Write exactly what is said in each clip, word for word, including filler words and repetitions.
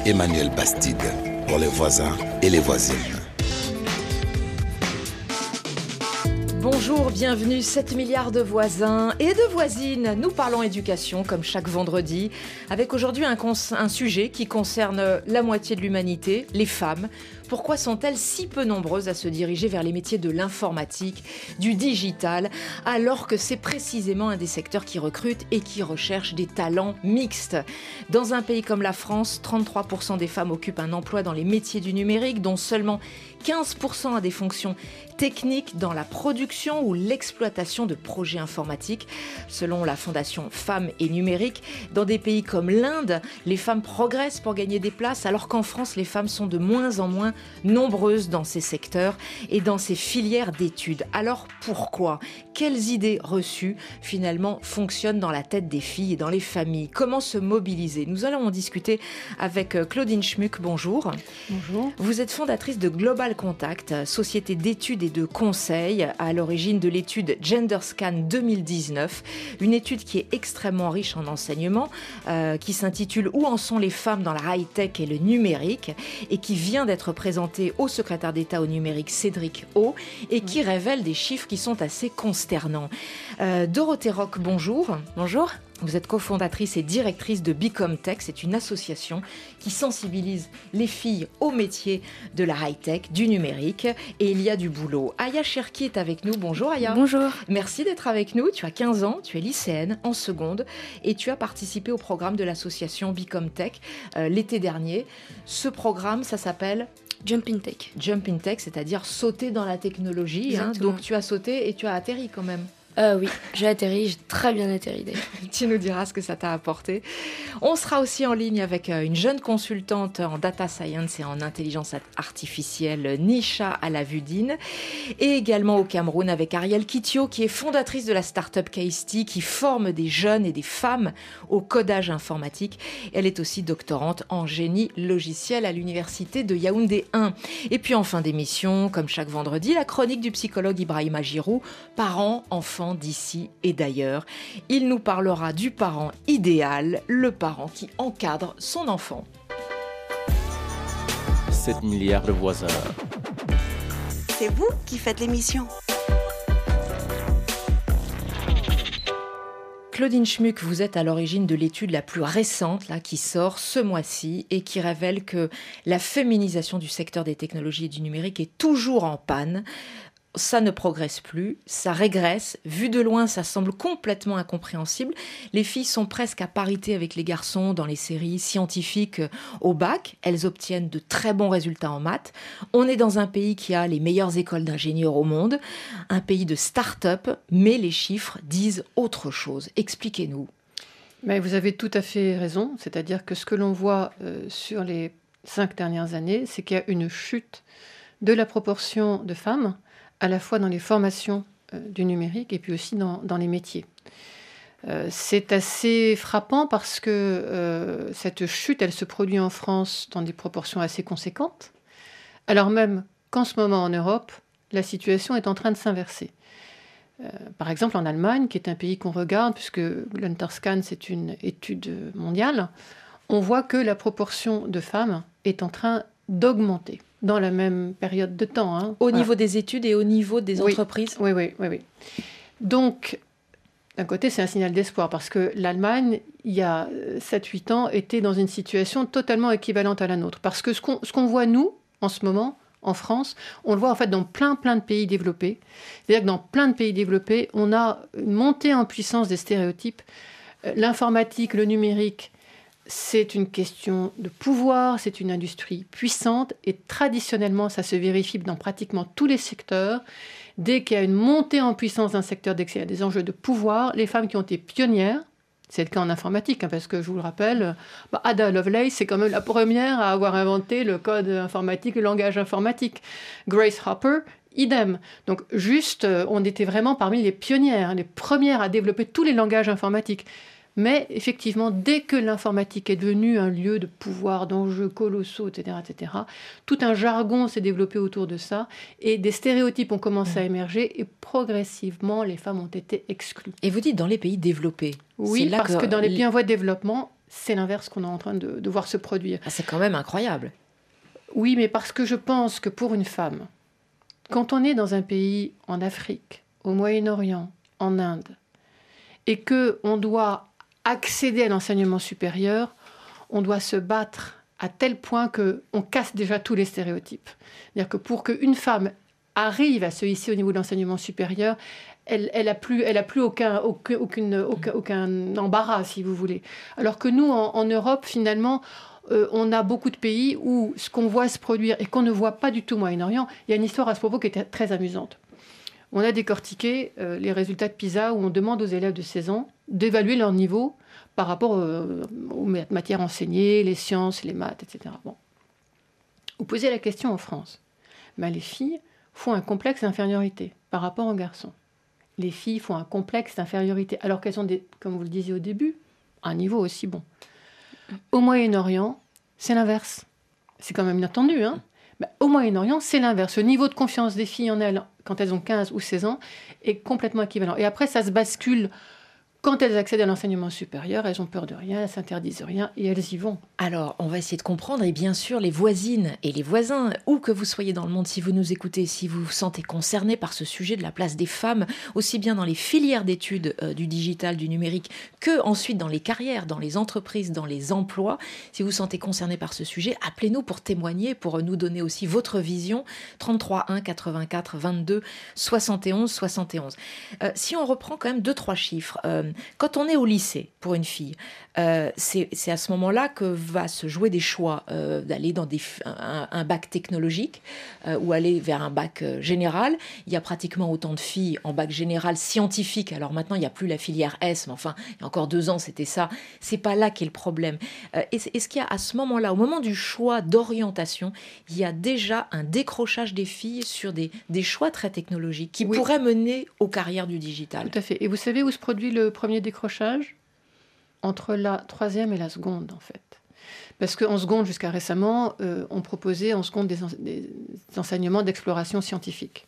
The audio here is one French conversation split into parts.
Emmanuel Bastide pour les voisins et les voisines. Bonjour, bienvenue, sept milliards de voisins et de voisines. Nous parlons éducation comme chaque vendredi, avec aujourd'hui un, cons- un sujet qui concerne la moitié de l'humanité, les femmes. Pourquoi sont-elles si peu nombreuses à se diriger vers les métiers de l'informatique, du digital, alors que c'est précisément un des secteurs qui recrute et qui recherche des talents mixtes? Dans un pays comme la France, trente-trois pour cent des femmes occupent un emploi dans les métiers du numérique, dont seulement quinze pour cent à des fonctions techniques dans la production ou l'exploitation de projets informatiques. Selon la Fondation Femmes et Numérique, dans des pays comme l'Inde, les femmes progressent pour gagner des places, alors qu'en France, les femmes sont de moins en moins nombreuses dans ces secteurs et dans ces filières d'études. Alors pourquoi ? Quelles idées reçues finalement fonctionnent dans la tête des filles et dans les familles ? Comment se mobiliser ? Nous allons en discuter avec Claudine Schmuck. Bonjour. Bonjour. Vous êtes fondatrice de Global Contact, société d'études et de conseil à l'origine de l'étude GenderScan deux mille dix-neuf, une étude qui est extrêmement riche en enseignements, euh, qui s'intitule « Où en sont les femmes dans la high-tech et le numérique ?» et qui vient d'être présentée au secrétaire d'État au numérique Cédric O et qui révèle des chiffres qui sont assez consternants. Euh, Dorothée Roch, bonjour. Bonjour. Vous êtes cofondatrice et directrice de Bicomtech. C'est une association qui sensibilise les filles au métier de la high-tech, du numérique. Et il y a du boulot. Aya Cherki est avec nous. Bonjour Aya. Bonjour. Merci d'être avec nous. Tu as quinze ans, tu es lycéenne en seconde et tu as participé au programme de l'association Bicomtech euh, l'été dernier. Ce programme, ça s'appelle Jump in Tech. Jump in Tech, c'est-à-dire sauter dans la technologie. Hein. Donc tu as sauté et tu as atterri quand même. Euh, oui, j'ai atterri, j'ai très bien atterri d'ailleurs. Tu nous diras ce que ça t'a apporté. On sera aussi en ligne avec une jeune consultante en data science et en intelligence artificielle, Nisha Alavudine, et également au Cameroun avec Ariel Kitio, qui est fondatrice de la start-up Kaisti, qui forme des jeunes et des femmes au codage informatique. Elle est aussi doctorante en génie logiciel à l'université de Yaoundé un. Et puis en fin d'émission, comme chaque vendredi, la chronique du psychologue Ibrahima Giroud, parents, enfants, d'ici et d'ailleurs. Il nous parlera du parent idéal, le parent qui encadre son enfant. sept milliards de voisins. C'est vous qui faites l'émission. Claudine Schmuck, vous êtes à l'origine de l'étude la plus récente là, qui sort ce mois-ci et qui révèle que la féminisation du secteur des technologies et du numérique est toujours en panne. Ça ne progresse plus, ça régresse. Vu de loin, ça semble complètement incompréhensible. Les filles sont presque à parité avec les garçons dans les séries scientifiques au bac. Elles obtiennent de très bons résultats en maths. On est dans un pays qui a les meilleures écoles d'ingénieurs au monde, un pays de start-up, mais les chiffres disent autre chose. Expliquez-nous. Mais vous avez tout à fait raison. C'est-à-dire que ce que l'on voit euh, sur les cinq dernières années, c'est qu'il y a une chute de la proportion de femmes à la fois dans les formations euh, du numérique et puis aussi dans, dans les métiers. Euh, c'est assez frappant parce que euh, cette chute, elle se produit en France dans des proportions assez conséquentes, alors même qu'en ce moment en Europe, la situation est en train de s'inverser. Euh, par exemple, en Allemagne, qui est un pays qu'on regarde, puisque GenderScan, c'est une étude mondiale, on voit que la proportion de femmes est en train d'augmenter dans la même période de temps. Hein. Au Voilà. niveau des études et au niveau des oui. entreprises. Oui, oui, oui, oui. Donc, d'un côté, c'est un signal d'espoir, parce que l'Allemagne, il y a sept huit ans, était dans une situation totalement équivalente à la nôtre. Parce que ce qu'on, ce qu'on voit, nous, en ce moment, en France, on le voit en fait dans plein, plein de pays développés. C'est-à-dire que dans plein de pays développés, on a une montée en puissance des stéréotypes. L'informatique, le numérique, c'est une question de pouvoir, c'est une industrie puissante et traditionnellement, ça se vérifie dans pratiquement tous les secteurs. Dès qu'il y a une montée en puissance d'un secteur, dès qu'il y a des enjeux de pouvoir, les femmes qui ont été pionnières, c'est le cas en informatique, hein, parce que je vous le rappelle, bah, Ada Lovelace, c'est quand même la première à avoir inventé le code informatique, le langage informatique. Grace Hopper, idem. Donc juste, on était vraiment parmi les pionnières, les premières à développer tous les langages informatiques. Mais effectivement, dès que l'informatique est devenue un lieu de pouvoir, d'enjeux colossaux, et cetera, et cetera, tout un jargon s'est développé autour de ça et des stéréotypes ont commencé à émerger et progressivement, les femmes ont été exclues. Et vous dites dans les pays développés. Oui, c'est là parce que, que dans les pays en voie de développement, c'est l'inverse qu'on est en train de, de voir se produire. Ah, c'est quand même incroyable. Oui, mais parce que je pense que pour une femme, quand on est dans un pays en Afrique, au Moyen-Orient, en Inde, et qu'on doit accéder à l'enseignement supérieur, on doit se battre à tel point qu'on casse déjà tous les stéréotypes. C'est-à-dire que pour qu'une femme arrive à se hisser au niveau de l'enseignement supérieur, elle n'a elle a plus, elle a plus aucun, aucun, aucune, aucun, aucun embarras, si vous voulez. Alors que nous, en, en Europe, finalement, euh, on a beaucoup de pays où ce qu'on voit se produire et qu'on ne voit pas du tout au Moyen-Orient, il y a une histoire à ce propos qui est très amusante. On a décortiqué euh, les résultats de PISA où on demande aux élèves de seize ans d'évaluer leur niveau par rapport euh, aux matières enseignées, les sciences, les maths, et cetera. Bon. Vous posez la question en France. Ben, les filles font un complexe d'infériorité par rapport aux garçons. Les filles font un complexe d'infériorité alors qu'elles ont, des, comme vous le disiez au début, un niveau aussi bon. Au Moyen-Orient, c'est l'inverse. C'est quand même inattendu, hein ? Ben, au Moyen-Orient, c'est l'inverse. Le niveau de confiance des filles en elles, quand elles ont quinze ou seize ans, est complètement équivalent. Et après, ça se bascule. Quand elles accèdent à l'enseignement supérieur, elles ont peur de rien, elles s'interdisent rien et elles y vont. Alors, on va essayer de comprendre. Et bien sûr, les voisines et les voisins, où que vous soyez dans le monde, si vous nous écoutez, si vous vous sentez concerné par ce sujet de la place des femmes, aussi bien dans les filières d'études euh, du digital, du numérique, que ensuite dans les carrières, dans les entreprises, dans les emplois, si vous vous sentez concerné par ce sujet, appelez-nous pour témoigner, pour nous donner aussi votre vision. trente-trois un quatre-vingt-quatre vingt-deux soixante et onze soixante et onze. Euh, si on reprend quand même deux, trois chiffres... Euh, Quand on est au lycée, pour une fille, euh, c'est, c'est à ce moment-là que va se jouer des choix euh, d'aller dans des, un, un bac technologique euh, ou aller vers un bac euh, général. Il y a pratiquement autant de filles en bac général scientifique. Alors maintenant, il n'y a plus la filière S, mais enfin, il y a encore deux ans, c'était ça. C'est pas là qu'est le problème. Euh, est-ce, est-ce qu'il y a à ce moment-là, au moment du choix d'orientation, il y a déjà un décrochage des filles sur des, des choix très technologiques qui oui. pourraient mener aux carrières du digital? Tout à fait. Et vous savez où se produit le premier décrochage ? Entre la troisième et la seconde, en fait. Parce qu'en seconde, jusqu'à récemment, euh, on proposait en seconde des, en- des enseignements d'exploration scientifique.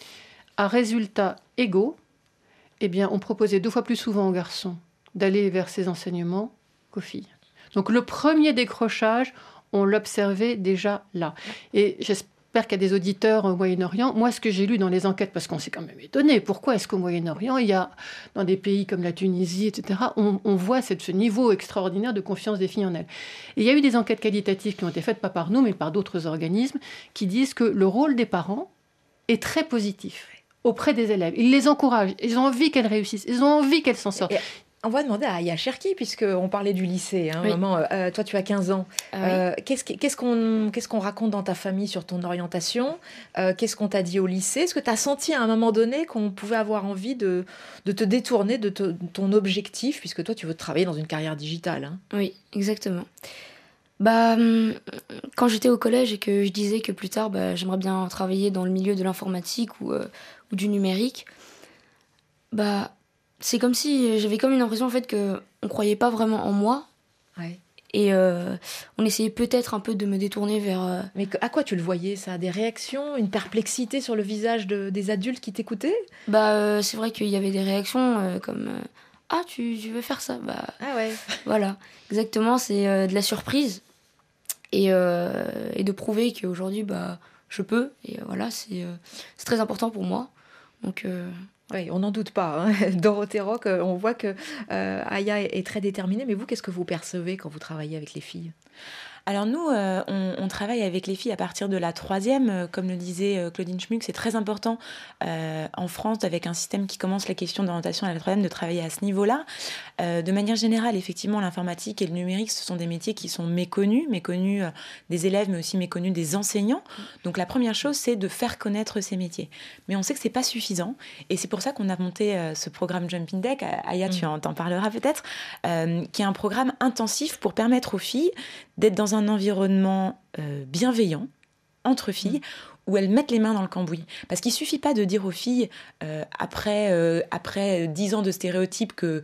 À résultats égaux, eh bien, on proposait deux fois plus souvent aux garçons d'aller vers ces enseignements qu'aux filles. Donc le premier décrochage, on l'observait déjà là. Et j'espère qu'il y a des auditeurs au Moyen-Orient. Moi, ce que j'ai lu dans les enquêtes, parce qu'on s'est quand même étonné, pourquoi est-ce qu'au Moyen-Orient, il y a, dans des pays comme la Tunisie, et cetera, on, on voit cette, ce niveau extraordinaire de confiance des filles en elles. Et il y a eu des enquêtes qualitatives qui ont été faites, pas par nous, mais par d'autres organismes, qui disent que le rôle des parents est très positif auprès des élèves. Ils les encouragent, ils ont envie qu'elles réussissent, ils ont envie qu'elles s'en sortent. Et on va demander à Aya Cherki, puisqu'on parlait du lycée. Hein, Oui. maman, euh, toi, tu as quinze ans. Ah oui. Euh, qu'est-ce, qui- qu'est-ce, qu'on, qu'est-ce qu'on raconte dans ta famille sur ton orientation ? Euh, Qu'est-ce qu'on t'a dit au lycée ? Est-ce que tu as senti à un moment donné qu'on pouvait avoir envie de, de te détourner de, te- de ton objectif, puisque toi, tu veux travailler dans une carrière digitale, hein ? Oui, exactement. Bah, hum, quand j'étais au collège et que je disais que plus tard, bah, j'aimerais bien travailler dans le milieu de l'informatique ou, euh, ou du numérique, bah, c'est comme si j'avais comme une impression en fait que on croyait pas vraiment en moi Ouais. et euh, on essayait peut-être un peu de me détourner vers. euh, Mais que- à quoi tu le voyais, ça ? Des réactions, une perplexité sur le visage de- des adultes qui t'écoutaient ? Bah, euh, c'est vrai qu'il y avait des réactions euh, comme euh, ah tu, tu veux faire ça, bah Ah ouais. voilà, exactement, c'est euh, de la surprise et, euh, et de prouver qu'aujourd'hui bah je peux et euh, voilà c'est euh, c'est très important pour moi donc. Euh, Oui, on n'en doute pas. Hein. Dorothée Rock, euh, on voit que euh, Aya est, est très déterminée. Mais vous, qu'est-ce que vous percevez quand vous travaillez avec les filles ? Alors nous, euh, on, on travaille avec les filles à partir de la troisième. Euh, Comme le disait euh, Claudine Schmuck, c'est très important euh, en France, avec un système qui commence la question d'orientation à la troisième, de travailler à ce niveau-là. Euh, de manière générale, effectivement, l'informatique et le numérique, ce sont des métiers qui sont méconnus, méconnus euh, des élèves, mais aussi méconnus des enseignants. Donc la première chose, c'est de faire connaître ces métiers. Mais on sait que c'est pas suffisant, et c'est pour ça qu'on a monté euh, ce programme Jumping Deck. Aya, tu en t'en parleras peut-être, euh, qui est un programme intensif pour permettre aux filles d'être dans un environnement euh, bienveillant entre filles, mmh. où elles mettent les mains dans le cambouis. Parce qu'il suffit pas de dire aux filles, euh, après, euh, après dix ans de stéréotypes, que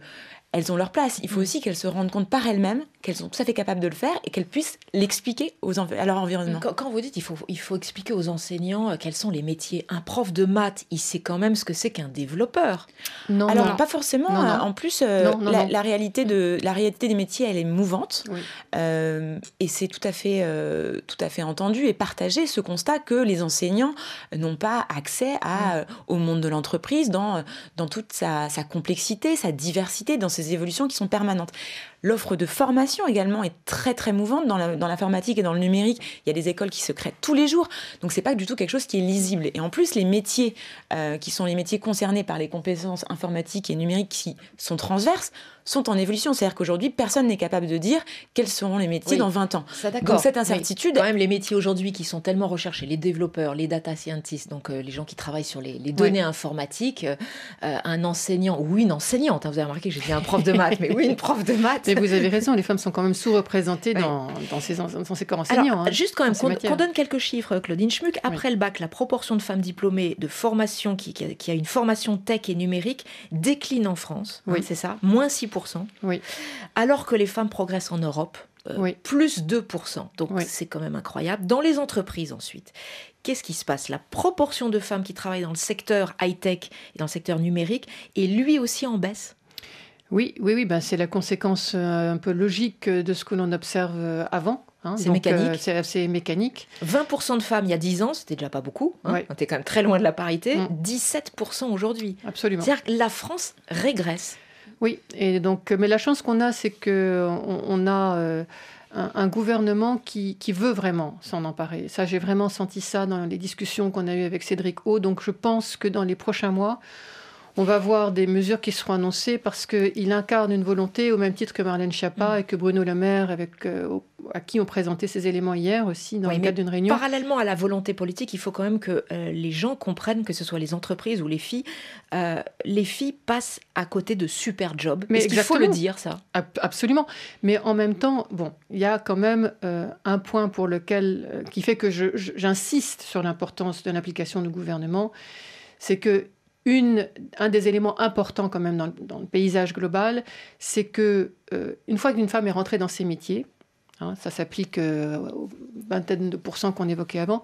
elles ont leur place. Il faut aussi qu'elles se rendent compte par elles-mêmes qu'elles sont tout à fait capables de le faire et qu'elles puissent l'expliquer aux env- à leur environnement. Quand, quand vous dites il faut, il faut expliquer aux enseignants euh, quels sont les métiers, un prof de maths, il sait quand même ce que c'est qu'un développeur. Non, Alors, non. pas forcément. Non, non. En plus, euh, Non, non, la, non. la réalité de, la réalité des métiers, elle est mouvante. Oui. Euh, et c'est tout à, fait, euh, tout à fait entendu et partagé ce constat que les enseignants n'ont pas accès à, euh, au monde de l'entreprise dans, dans toute sa, sa complexité, sa diversité, dans ses évolutions qui sont permanentes. L'offre de formation également est très très mouvante dans, la, dans l'informatique et dans le numérique. Il y a des écoles qui se créent tous les jours, donc c'est pas du tout quelque chose qui est lisible. Et en plus, les métiers euh, qui sont les métiers concernés par les compétences informatiques et numériques qui sont transverses sont en évolution. C'est-à-dire qu'aujourd'hui, personne n'est capable de dire quels seront les métiers Oui. dans vingt ans. Ça, d'accord. Donc cette incertitude... Mais quand même, les métiers aujourd'hui qui sont tellement recherchés, les développeurs, les data scientists, donc euh, les gens qui travaillent sur les, les données Oui. informatiques, euh, un enseignant ou une enseignante, hein, vous avez remarqué que j'ai dit un prof de maths, mais oui, une prof de maths. Mais vous avez raison, les femmes sont quand même sous-représentées Oui. dans, dans, ces, dans ces corps enseignants. Alors, hein, juste quand même, dans ces qu'on, matières. qu'on donne quelques chiffres, Claudine Schmuck. Après Oui. le bac, la proportion de femmes diplômées de formation qui, qui, a, qui a une formation tech et numérique décline en France, hein, Oui. c'est ça, moins six pour cent. Oui. Alors que les femmes progressent en Europe, euh, Oui. plus deux pour cent. Donc Oui. c'est quand même incroyable. Dans les entreprises ensuite, qu'est-ce qui se passe? La proportion de femmes qui travaillent dans le secteur high-tech et dans le secteur numérique est lui aussi en baisse. Oui, oui, oui, ben c'est la conséquence euh, un peu logique de ce que l'on observe euh, avant. Hein, C'est donc, mécanique. euh, c'est assez mécanique. vingt pour cent de femmes il y a dix ans, c'était déjà pas beaucoup. Hein, Ouais. on était quand même très loin de la parité. Mm. dix-sept pour cent aujourd'hui. Absolument. C'est-à-dire que la France régresse. Oui, et donc, mais la chance qu'on a, c'est qu'on on a euh, un, un gouvernement qui, qui veut vraiment s'en emparer. Ça, j'ai vraiment senti ça dans les discussions qu'on a eues avec Cédric O. Donc, je pense que dans les prochains mois, on va voir des mesures qui seront annoncées parce qu'il incarne une volonté au même titre que Marlène Schiappa Mmh. et que Bruno Le Maire, avec, euh, à qui on présentait ces éléments hier aussi dans Oui, le mais cadre d'une réunion. Parallèlement à la volonté politique, il faut quand même que euh, les gens comprennent, que ce soit les entreprises ou les filles, euh, les filles passent à côté de super jobs. Mais Est-ce qu'il faut le exactement. dire, ça? Ab- Absolument. Mais en même temps, bon, il y a quand même euh, un point pour lequel, euh, qui fait que je- je- j'insiste sur l'importance de l'implication du gouvernement, c'est que une, un des éléments importants quand même dans, le- dans le paysage global, c'est que euh, une fois qu'une femme est rentrée dans ses métiers, hein, ça s'applique euh, aux vingtaine de pourcents qu'on évoquait avant,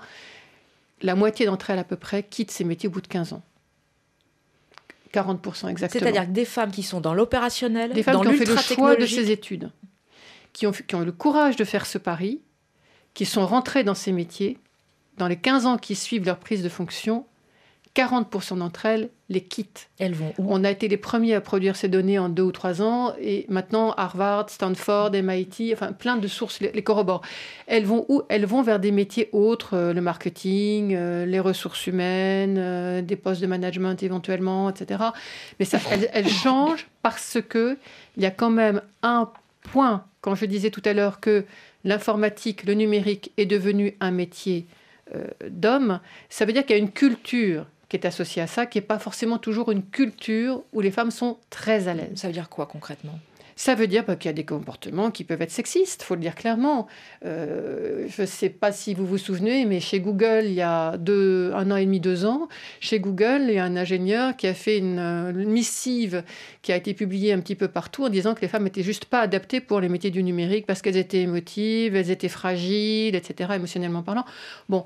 la moitié d'entre elles à peu près quittent ces métiers au bout de quinze ans. quarante pour cent exactement. C'est-à-dire que des femmes qui sont dans l'opérationnel, Des femmes dans qui ont fait le choix de l'ultra-technologique. ces études, qui ont, qui ont eu le courage de faire ce pari, qui sont rentrées dans ces métiers, dans les quinze ans qui suivent leur prise de fonction, quarante pour cent d'entre elles les quittent. Elles vont où? On a été les premiers à produire ces données en deux ou trois ans, et maintenant Harvard, Stanford, M I T, enfin plein de sources les, les corroborent. Elles vont où? Elles vont vers des métiers autres, euh, le marketing, euh, les ressources humaines, euh, des postes de management éventuellement, et cetera. Mais ça, elles, elles changent parce que il y a quand même un point, quand je disais tout à l'heure que l'informatique, le numérique est devenu un métier euh, d'homme, ça veut dire qu'il y a une culture qui est associée à ça, qui n'est pas forcément toujours une culture où les femmes sont très à l'aise. Ça veut dire quoi concrètement? Ça veut dire bah, qu'il y a des comportements qui peuvent être sexistes, il faut le dire clairement. Euh, je ne sais pas si vous vous souvenez, mais chez Google, il y a deux, un an et demi, deux ans, chez Google, il y a un ingénieur qui a fait une, une missive qui a été publiée un petit peu partout en disant que les femmes n'étaient juste pas adaptées pour les métiers du numérique parce qu'elles étaient émotives, elles étaient fragiles, et cetera, émotionnellement parlant. Bon,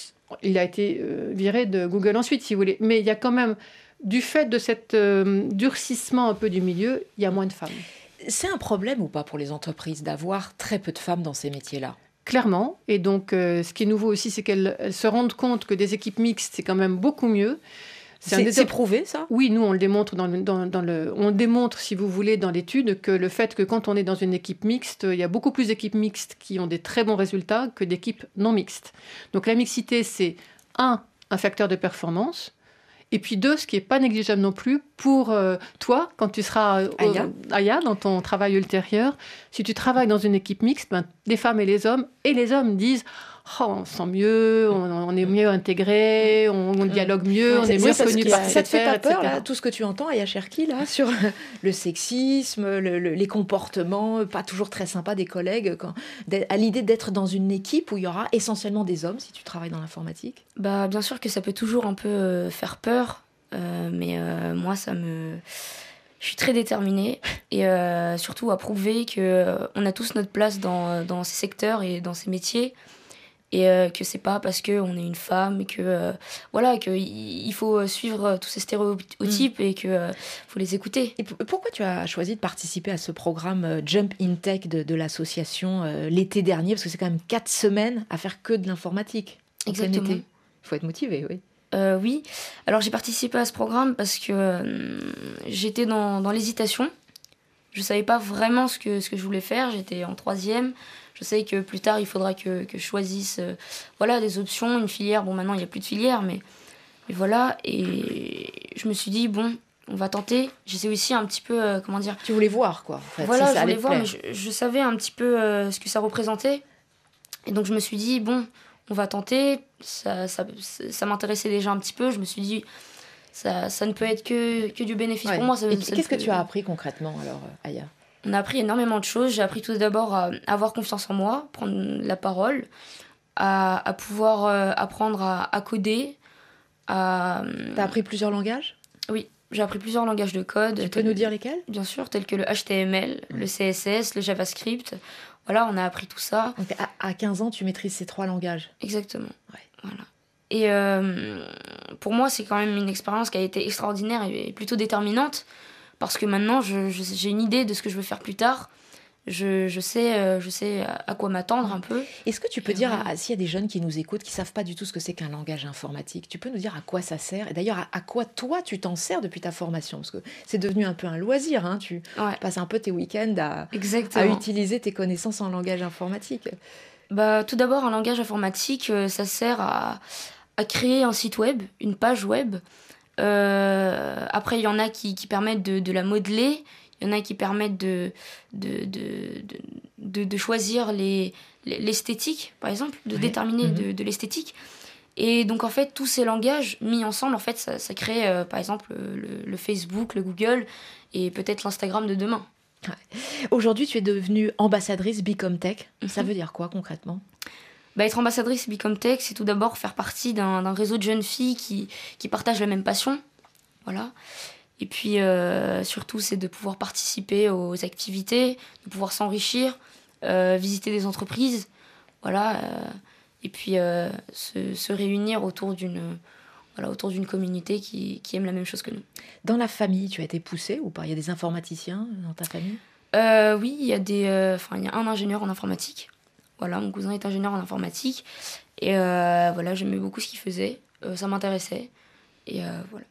il a été euh, viré de Google ensuite, si vous voulez. Mais il y a quand même, du fait de cet euh, durcissement un peu du milieu, il y a moins de femmes. C'est un problème ou pas pour les entreprises d'avoir très peu de femmes dans ces métiers-là? Clairement. Et donc, euh, ce qui est nouveau aussi, c'est qu'elles elles se rendent compte que des équipes mixtes, c'est quand même beaucoup mieux. C'est, un des- c'est prouvé, ça? Oui, nous, on le démontre dans le, dans, dans le, on démontre, si vous voulez, dans l'étude, que le fait que quand on est dans une équipe mixte, il y a beaucoup plus d'équipes mixtes qui ont des très bons résultats que d'équipes non mixtes. Donc, la mixité, c'est un, un facteur de performance. Et puis deux, ce qui n'est pas négligeable non plus, pour euh, toi, quand tu seras euh, Aya. Aya, dans ton travail ultérieur, si tu travailles dans une équipe mixte, ben, les femmes et les hommes, et les hommes disent oh, on se sent mieux, on, on est mieux intégrés, on, on dialogue mieux, on C'est- est c'est mieux parce reconnu que par ça, ses ça te fait pairs, pas peur, et cetera. là, tout ce que tu entends, Aya Cherki, là, sur le sexisme, le- le- les comportements pas toujours très sympas des collègues, quand, à l'idée d'être dans une équipe où il y aura essentiellement des hommes, si tu travailles dans l'informatique? Bah, bien sûr que ça peut toujours un peu euh, faire peur, euh, mais euh, moi, ça me... Je suis très déterminée et euh, surtout à prouver qu'on euh, a tous notre place dans, dans ces secteurs et dans ces métiers. Et euh, que c'est pas parce qu'on est une femme et que euh, voilà qu'il il faut suivre tous ces stéréotypes mmh. et qu'il euh, faut les écouter. Et p- pourquoi tu as choisi de participer à ce programme euh, Jump in Tech de, de l'association euh, l'été dernier? Parce que c'est quand même quatre semaines à faire que de l'informatique. Exactement. Il faut être motivé, oui. Euh, oui. Alors j'ai participé à ce programme parce que euh, j'étais dans, dans l'hésitation. Je savais pas vraiment ce que, ce que je voulais faire. J'étais en troisième. Je sais que plus tard, il faudra que, que je choisisse euh, voilà, des options, une filière. Bon, maintenant, il n'y a plus de filière, mais, mais voilà. Et je me suis dit, bon, on va tenter. J'essaie aussi un petit peu, euh, comment dire... Tu voulais voir, quoi. En fait, voilà, si ça je voulais allait voir, te mais je, je savais un petit peu euh, ce que ça représentait. Et donc, je me suis dit, bon, on va tenter. Ça, ça, ça m'intéressait déjà un petit peu. Je me suis dit, ça, ça ne peut être que, que du bénéfice ouais. pour moi. Ça, et ça qu'est-ce peut... que tu as appris concrètement, alors, Aya? On a appris énormément de choses. J'ai appris tout d'abord à avoir confiance en moi, prendre la parole, à, à pouvoir euh, apprendre à, à coder. À... T'as appris plusieurs langages? Oui, j'ai appris plusieurs langages de code. Tu peux nous dire lesquels? Bien sûr, tels que le H T M L, mmh. le C S S, le JavaScript. Voilà, on a appris tout ça. Donc à, à quinze ans, tu maîtrises ces trois langages? Exactement. Ouais. Voilà. Et euh, pour moi, c'est quand même une expérience qui a été extraordinaire et plutôt déterminante. Parce que maintenant, je, je, j'ai une idée de ce que je veux faire plus tard. Je, je, sais, euh, je sais à quoi m'attendre un peu. Est-ce que tu peux et dire, voilà. à, s'il y a des jeunes qui nous écoutent, qui ne savent pas du tout ce que c'est qu'un langage informatique, tu peux nous dire à quoi ça sert? Et d'ailleurs, à, à quoi toi, tu t'en sers depuis ta formation? Parce que c'est devenu un peu un loisir. Hein, tu ouais. passes un peu tes week-ends à, à utiliser tes connaissances en langage informatique. Bah, tout d'abord, un langage informatique, euh, ça sert à, à créer un site web, une page web. Euh, après, il y en a qui, qui permettent de, de la modeler, il y en a qui permettent de, de, de, de, de choisir les, l'esthétique, par exemple, de ouais. déterminer mmh. de, de l'esthétique. Et donc, en fait, tous ces langages mis ensemble, en fait, ça, ça crée, euh, par exemple, le, le Facebook, le Google et peut-être l'Instagram de demain. Ouais. Aujourd'hui, tu es devenue ambassadrice Bicomtech. Mmh. Ça veut dire quoi, concrètement ? Bah, être ambassadrice Bicomtech, c'est tout d'abord faire partie d'un, d'un réseau de jeunes filles qui, qui partagent la même passion. Voilà. Et puis, euh, surtout, c'est de pouvoir participer aux activités, de pouvoir s'enrichir, euh, visiter des entreprises. Voilà. Euh, et puis, euh, se, se réunir autour d'une, voilà, autour d'une communauté qui, qui aime la même chose que nous. Dans la famille, tu as été poussée ou pas ? Il y a des informaticiens dans ta famille ? euh, Oui, il y a des, euh, enfin, il y a un ingénieur en informatique. Voilà, mon cousin est ingénieur en informatique. Et euh, voilà, j'aimais beaucoup ce qu'il faisait. Euh, ça m'intéressait. Et euh, voilà.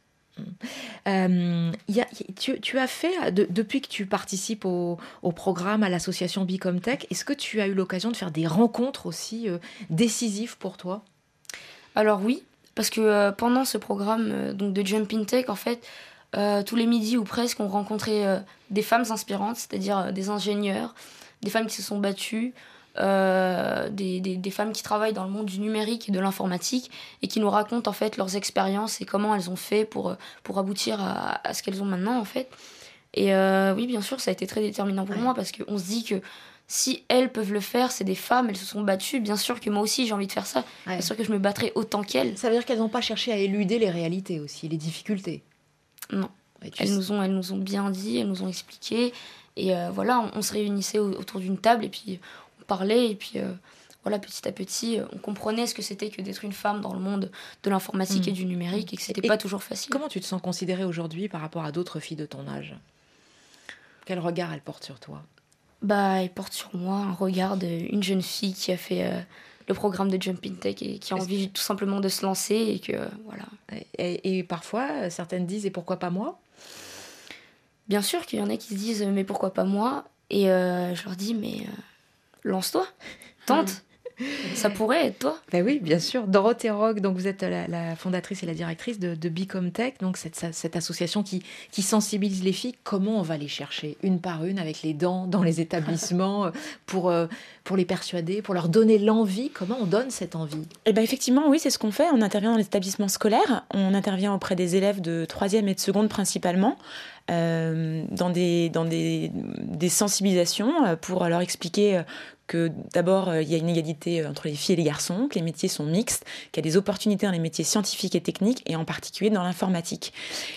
Euh, y a, tu, tu as fait, de, depuis que tu participes au, au programme, à l'association Bicomtech, est-ce que tu as eu l'occasion de faire des rencontres aussi euh, décisives pour toi ? Alors oui, parce que euh, pendant ce programme euh, donc de Jump in Tech, en fait, euh, tous les midis ou presque, on rencontrait euh, des femmes inspirantes, c'est-à-dire euh, des ingénieurs, des femmes qui se sont battues, Euh, des, des, des femmes qui travaillent dans le monde du numérique et de l'informatique et qui nous racontent en fait leurs expériences et comment elles ont fait pour, pour aboutir à, à ce qu'elles ont maintenant en fait. Et euh, oui, bien sûr, ça a été très déterminant pour ouais. moi parce qu'on se dit que si elles peuvent le faire, c'est des femmes, elles se sont battues, bien sûr que moi aussi j'ai envie de faire ça, ouais. bien sûr que je me battrai autant qu'elles. Ça veut dire qu'elles n'ont pas cherché à éluder les réalités aussi, les difficultés? Non, elles nous, ont, elles nous ont bien dit, elles nous ont expliqué et euh, voilà, on, on se réunissait autour d'une table et puis parler et puis euh, voilà, petit à petit on comprenait ce que c'était que d'être une femme dans le monde de l'informatique mmh. et du numérique et que c'était et pas toujours facile. Comment tu te sens considérée aujourd'hui par rapport à d'autres filles de ton âge? Quel regard elle porte sur toi? Bah, elle porte sur moi un regard d'une jeune fille qui a fait euh, le programme de Jump in Tech et qui a envie tout simplement de se lancer et que euh, voilà. Et, et parfois certaines disent et pourquoi pas moi? Bien sûr qu'il y en a qui se disent mais pourquoi pas moi, et euh, je leur dis mais euh, lance-toi, tente, ça pourrait être toi. Ben oui, bien sûr. Dorothée Rogue, donc vous êtes la, la fondatrice et la directrice de, de Bicomtech, donc cette, cette association qui, qui sensibilise les filles. Comment on va les chercher une par une avec les dents dans les établissements pour, pour les persuader, pour leur donner l'envie? Comment on donne cette envie? Eh ben effectivement, oui, c'est ce qu'on fait. On intervient dans les établissements scolaires, on intervient auprès des élèves de troisième et de seconde principalement. euh, dans, des, dans des, des sensibilisations pour leur expliquer que d'abord, il y a une égalité entre les filles et les garçons, que les métiers sont mixtes, qu'il y a des opportunités dans les métiers scientifiques et techniques, et en particulier dans l'informatique.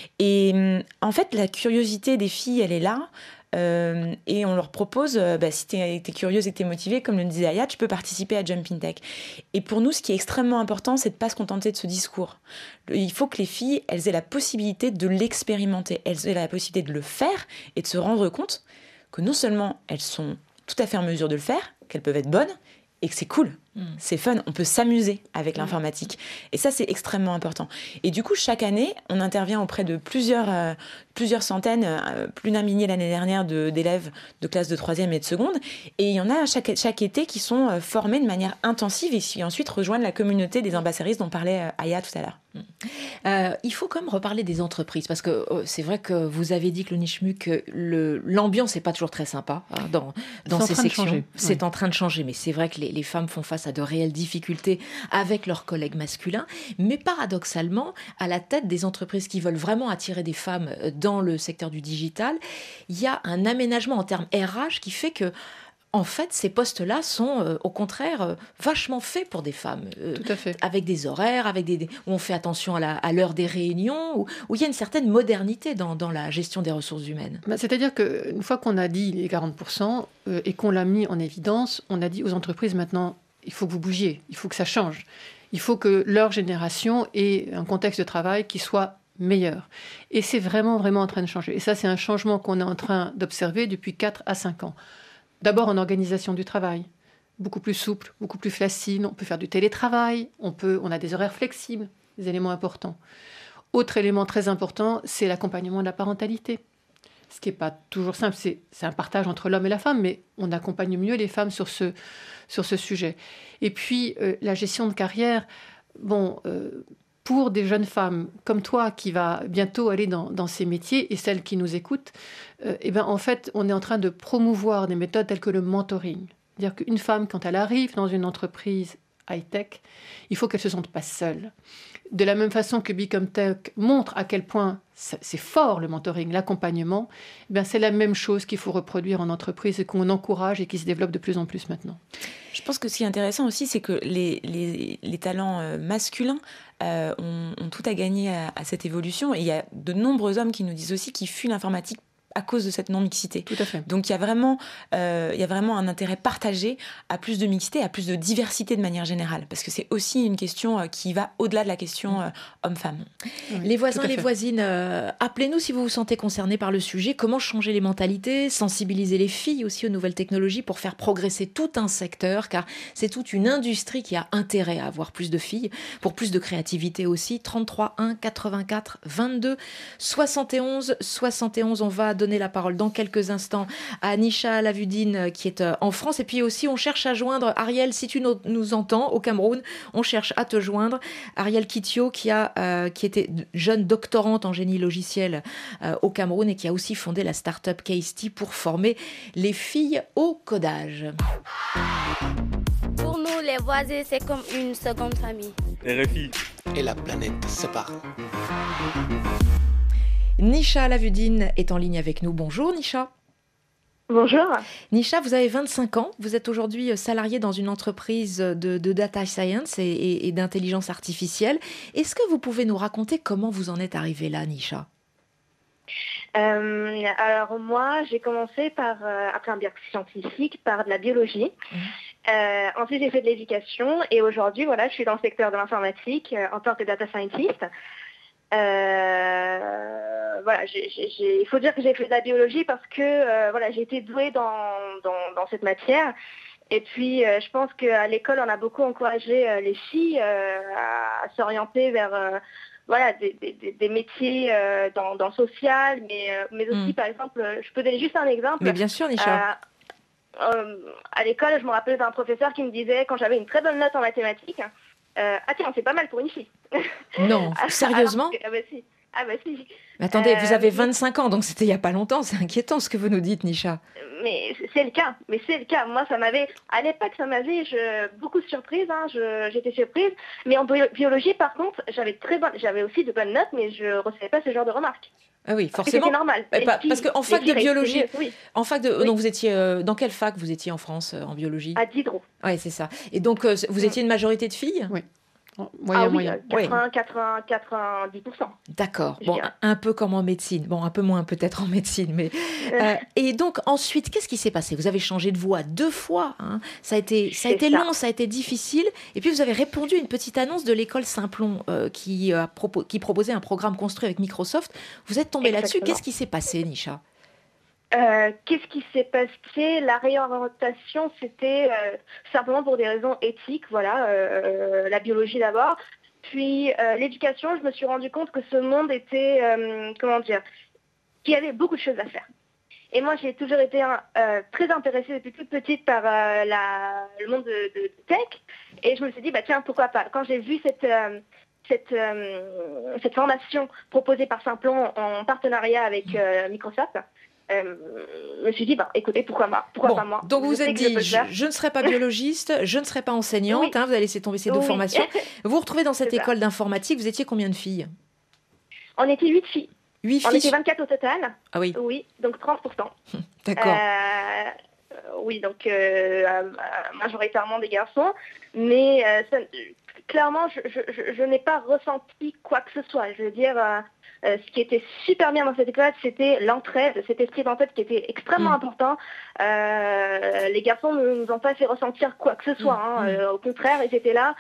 Et en fait, la curiosité des filles, elle est là. Euh, et on leur propose, euh, bah, si tu es curieuse et que tu es motivée, comme le disait Aya, tu peux participer à Jump in Tech. Et pour nous, ce qui est extrêmement important, c'est de ne pas se contenter de ce discours. Il faut que les filles, elles aient la possibilité de l'expérimenter, elles aient la possibilité de le faire et de se rendre compte que non seulement elles sont tout à fait en mesure de le faire, qu'elles peuvent être bonnes, et que c'est cool, mmh. c'est fun, on peut s'amuser avec mmh. l'informatique. Et ça, c'est extrêmement important. Et du coup, chaque année, on intervient auprès de plusieurs, euh, plusieurs centaines, euh, plus d'un millier l'année dernière de, d'élèves de classe de troisième et de seconde. Et il y en a chaque, chaque été qui sont euh, formés de manière intensive et qui ensuite rejoignent la communauté des ambassadrices dont parlait euh, Aya tout à l'heure. Mmh. Euh, il faut quand même reparler des entreprises, parce que euh, c'est vrai que vous avez dit, Claudine Schmuck, le, l'ambiance n'est pas toujours très sympa hein, dans, dans ces sections. C'est en train de changer, mais c'est vrai que les, les femmes font face à de réelles difficultés avec leurs collègues masculins. Mais paradoxalement, à la tête des entreprises qui veulent vraiment attirer des femmes dans le secteur du digital, il y a un aménagement en termes R H qui fait que en fait, ces postes-là sont, euh, au contraire, euh, vachement faits pour des femmes. Euh, Tout à fait. Avec des horaires, avec des, des, où on fait attention à, la, à l'heure des réunions, où, où il y a une certaine modernité dans, dans la gestion des ressources humaines. Bah, c'est-à-dire qu'une fois qu'on a dit les quarante pour cent euh, et qu'on l'a mis en évidence, on a dit aux entreprises maintenant, il faut que vous bougiez, il faut que ça change. Il faut que leur génération ait un contexte de travail qui soit meilleur. Et c'est vraiment, vraiment en train de changer. Et ça, c'est un changement qu'on est en train d'observer depuis quatre à cinq ans. D'abord en organisation du travail, beaucoup plus souple, beaucoup plus facile. On peut faire du télétravail, on, peut, on a des horaires flexibles, des éléments importants. Autre élément très important, c'est l'accompagnement de la parentalité. Ce qui n'est pas toujours simple, c'est, c'est un partage entre l'homme et la femme, mais on accompagne mieux les femmes sur ce, sur ce sujet. Et puis, euh, la gestion de carrière, bon... Euh, pour des jeunes femmes comme toi qui va bientôt aller dans, dans ces métiers et celles qui nous écoutent, euh, eh ben, en fait, on est en train de promouvoir des méthodes telles que le mentoring. C'est-à-dire qu'une femme, quand elle arrive dans une entreprise high-tech, il faut qu'elle ne se sente pas seule. De la même façon que Become Tech montre à quel point c'est fort le mentoring, l'accompagnement, eh bien, c'est la même chose qu'il faut reproduire en entreprise et qu'on encourage et qui se développe de plus en plus maintenant. Je pense que ce qui est intéressant aussi, c'est que les, les, les talents euh, masculins euh, ont, ont tout à gagner à, à cette évolution. Et il y a de nombreux hommes qui nous disent aussi qu'ils fuient l'informatique à cause de cette non-mixité. Tout à fait. Donc il y a vraiment, euh, il y a vraiment un intérêt partagé à plus de mixité, à plus de diversité de manière générale, parce que c'est aussi une question euh, qui va au-delà de la question euh, homme-femme. Oui, les voisins, les voisines, euh, appelez-nous si vous vous sentez concernés par le sujet. Comment changer les mentalités, sensibiliser les filles aussi aux nouvelles technologies pour faire progresser tout un secteur, car c'est toute une industrie qui a intérêt à avoir plus de filles, pour plus de créativité aussi. trente-trois un quatre-vingt-quatre vingt-deux soixante et onze soixante et onze. On va donner la parole dans quelques instants à Nisha Alavudine qui est en France. Et puis aussi, on cherche à joindre Ariel, si tu nous, nous entends, au Cameroun, on cherche à te joindre. Ariel Kitio, qui, a, euh, qui était jeune doctorante en génie logiciel euh, au Cameroun et qui a aussi fondé la start-up K S T pour former les filles au codage. Pour nous, les voisins, c'est comme une seconde famille. R F I et la planète sépare. Nisha Alavudine est en ligne avec nous. Bonjour Nisha. Bonjour. Nisha, vous avez vingt-cinq ans. Vous êtes aujourd'hui salariée dans une entreprise de, de data science et, et, et d'intelligence artificielle. Est-ce que vous pouvez nous raconter comment vous en êtes arrivée là, Nisha ? Euh, alors moi, j'ai commencé par, euh, après un bac scientifique, par de la biologie. Mmh. Euh, ensuite, j'ai fait de l'éducation et aujourd'hui, voilà, je suis dans le secteur de l'informatique euh, en tant que data scientist. Euh, voilà, j'ai, j'ai, il faut dire que j'ai fait de la biologie parce que euh, voilà, j'ai été douée dans, dans, dans cette matière. Et puis, euh, je pense qu'à l'école, on a beaucoup encouragé euh, les filles euh, à, à s'orienter vers euh, voilà, des, des, des métiers euh, dans, dans le social, mais, euh, mais aussi, mmh. par exemple, je peux donner juste un exemple. Mais bien sûr, Nisha. Euh, euh, à l'école, je me rappelle d'un professeur qui me disait, quand j'avais une très bonne note en mathématiques, Euh, ah tiens, c'est pas mal pour une fille. Non, sérieusement ? que, ah bah si. Ah bah si. Mais attendez, euh, vous avez vingt-cinq mais... ans, donc c'était il y a pas longtemps. C'est inquiétant ce que vous nous dites, Nisha. Mais c'est le cas. Mais c'est le cas. Moi, ça m'avait, à l'époque, ça m'avait je... beaucoup de surprises. Hein. Je... J'étais surprise. Mais en biologie, par contre, j'avais très bonne, j'avais aussi de bonnes notes, mais je recevais pas ce genre de remarques. Ah oui, forcément. C'était normal. Bah, Les filles- parce qu'en les fac de filles biologie, réussissaient mieux, oui. en fac de, Oui. donc vous étiez euh, dans quelle fac vous étiez en France euh, en biologie? À Diderot. Ouais, c'est ça. Et donc euh, vous Mm. étiez une majorité de filles? Oui. Moyen, ah oui, moyen. euh, quatre-vingts, quatre-vingts, quatre-vingt-dix pour cent. D'accord. Je Bon, dirais. un, un peu comme en médecine. Bon, un peu moins peut-être en médecine, mais euh, et donc ensuite, qu'est-ce qui s'est passé? Vous avez changé de voie deux fois. Hein. Ça a été, ça a C'est été ça. long, ça a été difficile. Et puis vous avez répondu à une petite annonce de l'école Simplon euh, qui, euh, propo- qui proposait un programme construit avec Microsoft. Vous êtes tombé là-dessus. Exactement. Qu'est-ce qui s'est passé, Nisha? Euh, Qu'est-ce qui s'est passé? La réorientation, c'était euh, simplement pour des raisons éthiques, voilà, euh, la biologie d'abord. Puis euh, l'éducation, je me suis rendu compte que ce monde était, euh, comment dire, qu'il y avait beaucoup de choses à faire. Et moi, j'ai toujours été euh, très intéressée depuis toute petite par euh, la, le monde de, de tech. Et je me suis dit, bah tiens, pourquoi pas. Quand j'ai vu cette, euh, cette, euh, cette formation proposée par Simplon en partenariat avec euh, Microsoft, Euh, je me suis dit, bah, écoutez, pourquoi, moi pourquoi Bon, pas moi donc vous vous Je sais êtes que je dit, peux le je, faire. je ne serai pas biologiste, je ne serai pas enseignante, Oui. hein, vous avez laissé tomber ces deux Oui. formations. Vous vous retrouvez dans cette C'est ça. école d'informatique, vous étiez combien de filles? On était huit filles. Huit On filles. était vingt-quatre au total. Ah oui, Oui, donc trente pour cent. d'accord. Euh, euh, oui, donc euh, euh, majoritairement des garçons. Mais euh, ça- clairement, je, je, je, je n'ai pas ressenti quoi que ce soit. Je veux dire, euh, euh, ce qui était super bien dans cette école, c'était l'entraide, cet esprit d'entraide qui était extrêmement Mm. important. Euh, les garçons ne nous ont pas fait ressentir quoi que ce soit. Hein. Mm. Euh, au contraire, ils étaient là,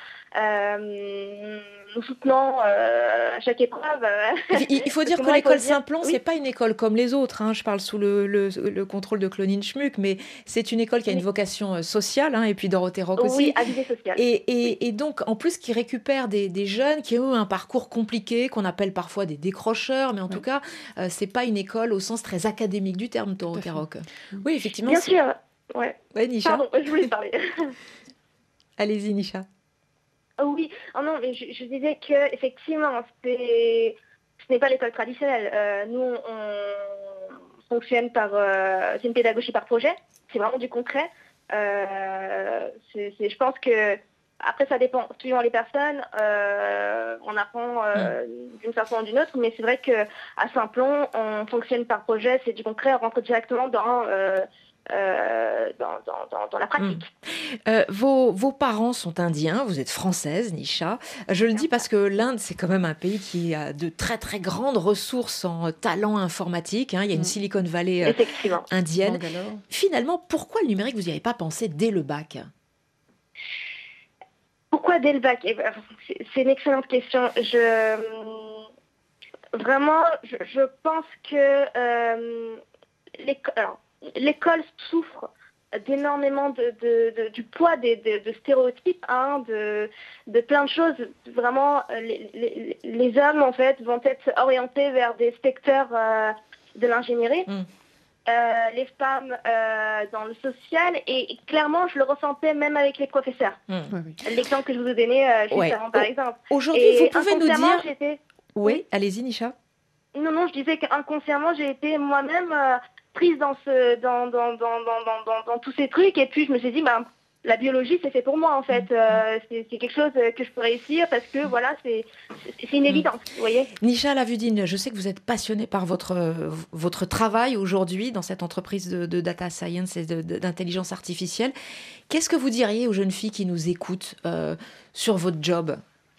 euh, nous soutenant euh, à chaque épreuve. Il, il faut dire Parce que que moi, il faut l'école dire- Simplon, oui. c'est pas une école comme les autres. Hein. Je parle sous le, le, le contrôle de Claudine Schmuck, mais c'est une école qui a une Oui. vocation euh, sociale, hein, et puis Dorothée Rock aussi. Oui, à visée sociale. Et, et, et donc, en plus, qui récupère des, des jeunes qui ont eu un parcours compliqué, qu'on appelle parfois des décrocheurs, mais en Oui. tout cas, euh, c'est pas une école au sens très académique du terme, Dorothée fait. Rock. Oui, effectivement. Bien c'est- sûr. Ouais. Ouais, Nisha. Pardon, je voulais parler. Allez-y, Nisha. Oh oui, oh non, mais je, je disais que effectivement, c'est, ce n'est pas l'école traditionnelle. Euh, nous, on fonctionne par, euh, c'est une pédagogie par projet. C'est vraiment du concret. Euh, c'est, c'est, je pense que après, ça dépend suivant les personnes. Euh, on apprend euh, d'une façon ou d'une autre, mais c'est vrai que à Simplon, on fonctionne par projet. C'est du concret. On rentre directement dans euh, euh, dans, dans, dans, dans la pratique. Euh, vos, vos parents sont indiens, vous êtes française, Nisha. Je le dis parce que l'Inde, c'est quand même un pays qui a de très très grandes ressources en talent informatique. Hein. Il y a une Mm. Silicon Valley euh, Effectivement. indienne. Bangalore. Finalement, pourquoi le numérique, vous n'y avez pas pensé dès le bac? Pourquoi dès le bac? Eh ben, c'est, c'est une excellente question. Je, vraiment, je, je pense que euh, l'école, alors, l'école souffre d'énormément de, de, de- du poids des, de, de stéréotypes, hein, de, de plein de choses. Vraiment, les, les, les hommes, en fait, vont être orientés vers des secteurs euh, de l'ingénierie. Mm. Euh, les femmes euh, dans le social, et, et clairement, je le ressentais même avec les professeurs. Hmm. Oui, oui. L'exemple que je vous ai donné euh, juste Ouais. avant, par Oh. exemple. Aujourd'hui, Et vous pouvez nous inconsciemment, dire... j'étais- Oui, allez-y, Nisha. Non, non, je disais qu'inconsciemment, j'ai été moi-même euh, prise dans, ce, dans, dans, dans, dans, dans, dans, dans tous ces trucs. Et puis, je me suis dit, ben, la biologie, c'est fait pour moi, en fait. Euh, c'est, c'est quelque chose que je peux réussir parce que, voilà, c'est, c'est, c'est une évidence, vous voyez. Nisha Lavedine, je sais que vous êtes passionnée par votre, euh, votre travail aujourd'hui dans cette entreprise de, de data science et de, de, d'intelligence artificielle. Qu'est-ce que vous diriez aux jeunes filles qui nous écoutent euh, sur votre job?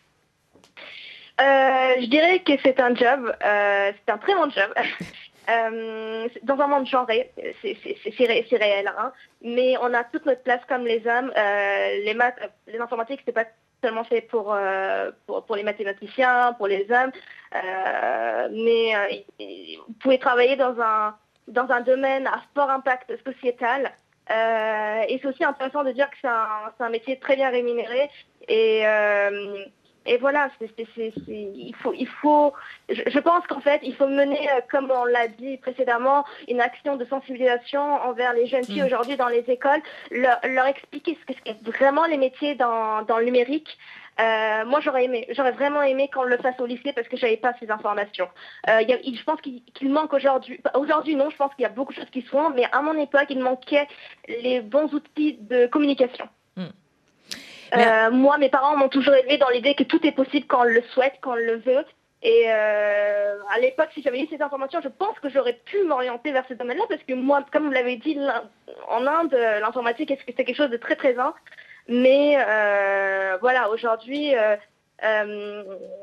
Euh, je dirais que c'est un job, euh, c'est un très bon job. Euh, dans un monde genré, c'est, c'est, c'est, c'est, ré, c'est réel, hein. Mais on a toute notre place comme les hommes. Euh, les maths, les informatiques, c'est pas seulement fait pour, euh, pour, pour les mathématiciens, pour les hommes, euh, mais euh, vous pouvez travailler dans un, dans un domaine à fort impact sociétal. Euh, et c'est aussi intéressant de dire que c'est un, c'est un métier très bien rémunéré. Et, euh, et voilà, c'est, c'est, c'est, c'est, il faut, il faut, je, je pense qu'en fait, il faut mener, euh, comme on l'a dit précédemment, une action de sensibilisation envers les jeunes filles Mmh. aujourd'hui dans les écoles, leur, leur expliquer ce que c'est vraiment les métiers dans, dans le numérique. Euh, moi, j'aurais aimé, j'aurais vraiment aimé qu'on le fasse au lycée parce que j'avais pas ces informations. Euh, y a, je pense qu'il, qu'il manque aujourd'hui, aujourd'hui non, je pense qu'il y a beaucoup de choses qui se font, mais à mon époque, il manquait les bons outils de communication. Mmh. Euh, moi, mes parents m'ont toujours élevé dans l'idée que tout est possible quand on le souhaite, quand on le veut. Et euh, à l'époque, si j'avais eu ces informations, je pense que j'aurais pu m'orienter vers ce domaine-là, parce que moi, comme vous l'avez dit, en Inde, l'informatique, c'est quelque chose de très présent. Mais euh, voilà, aujourd'hui, euh, euh,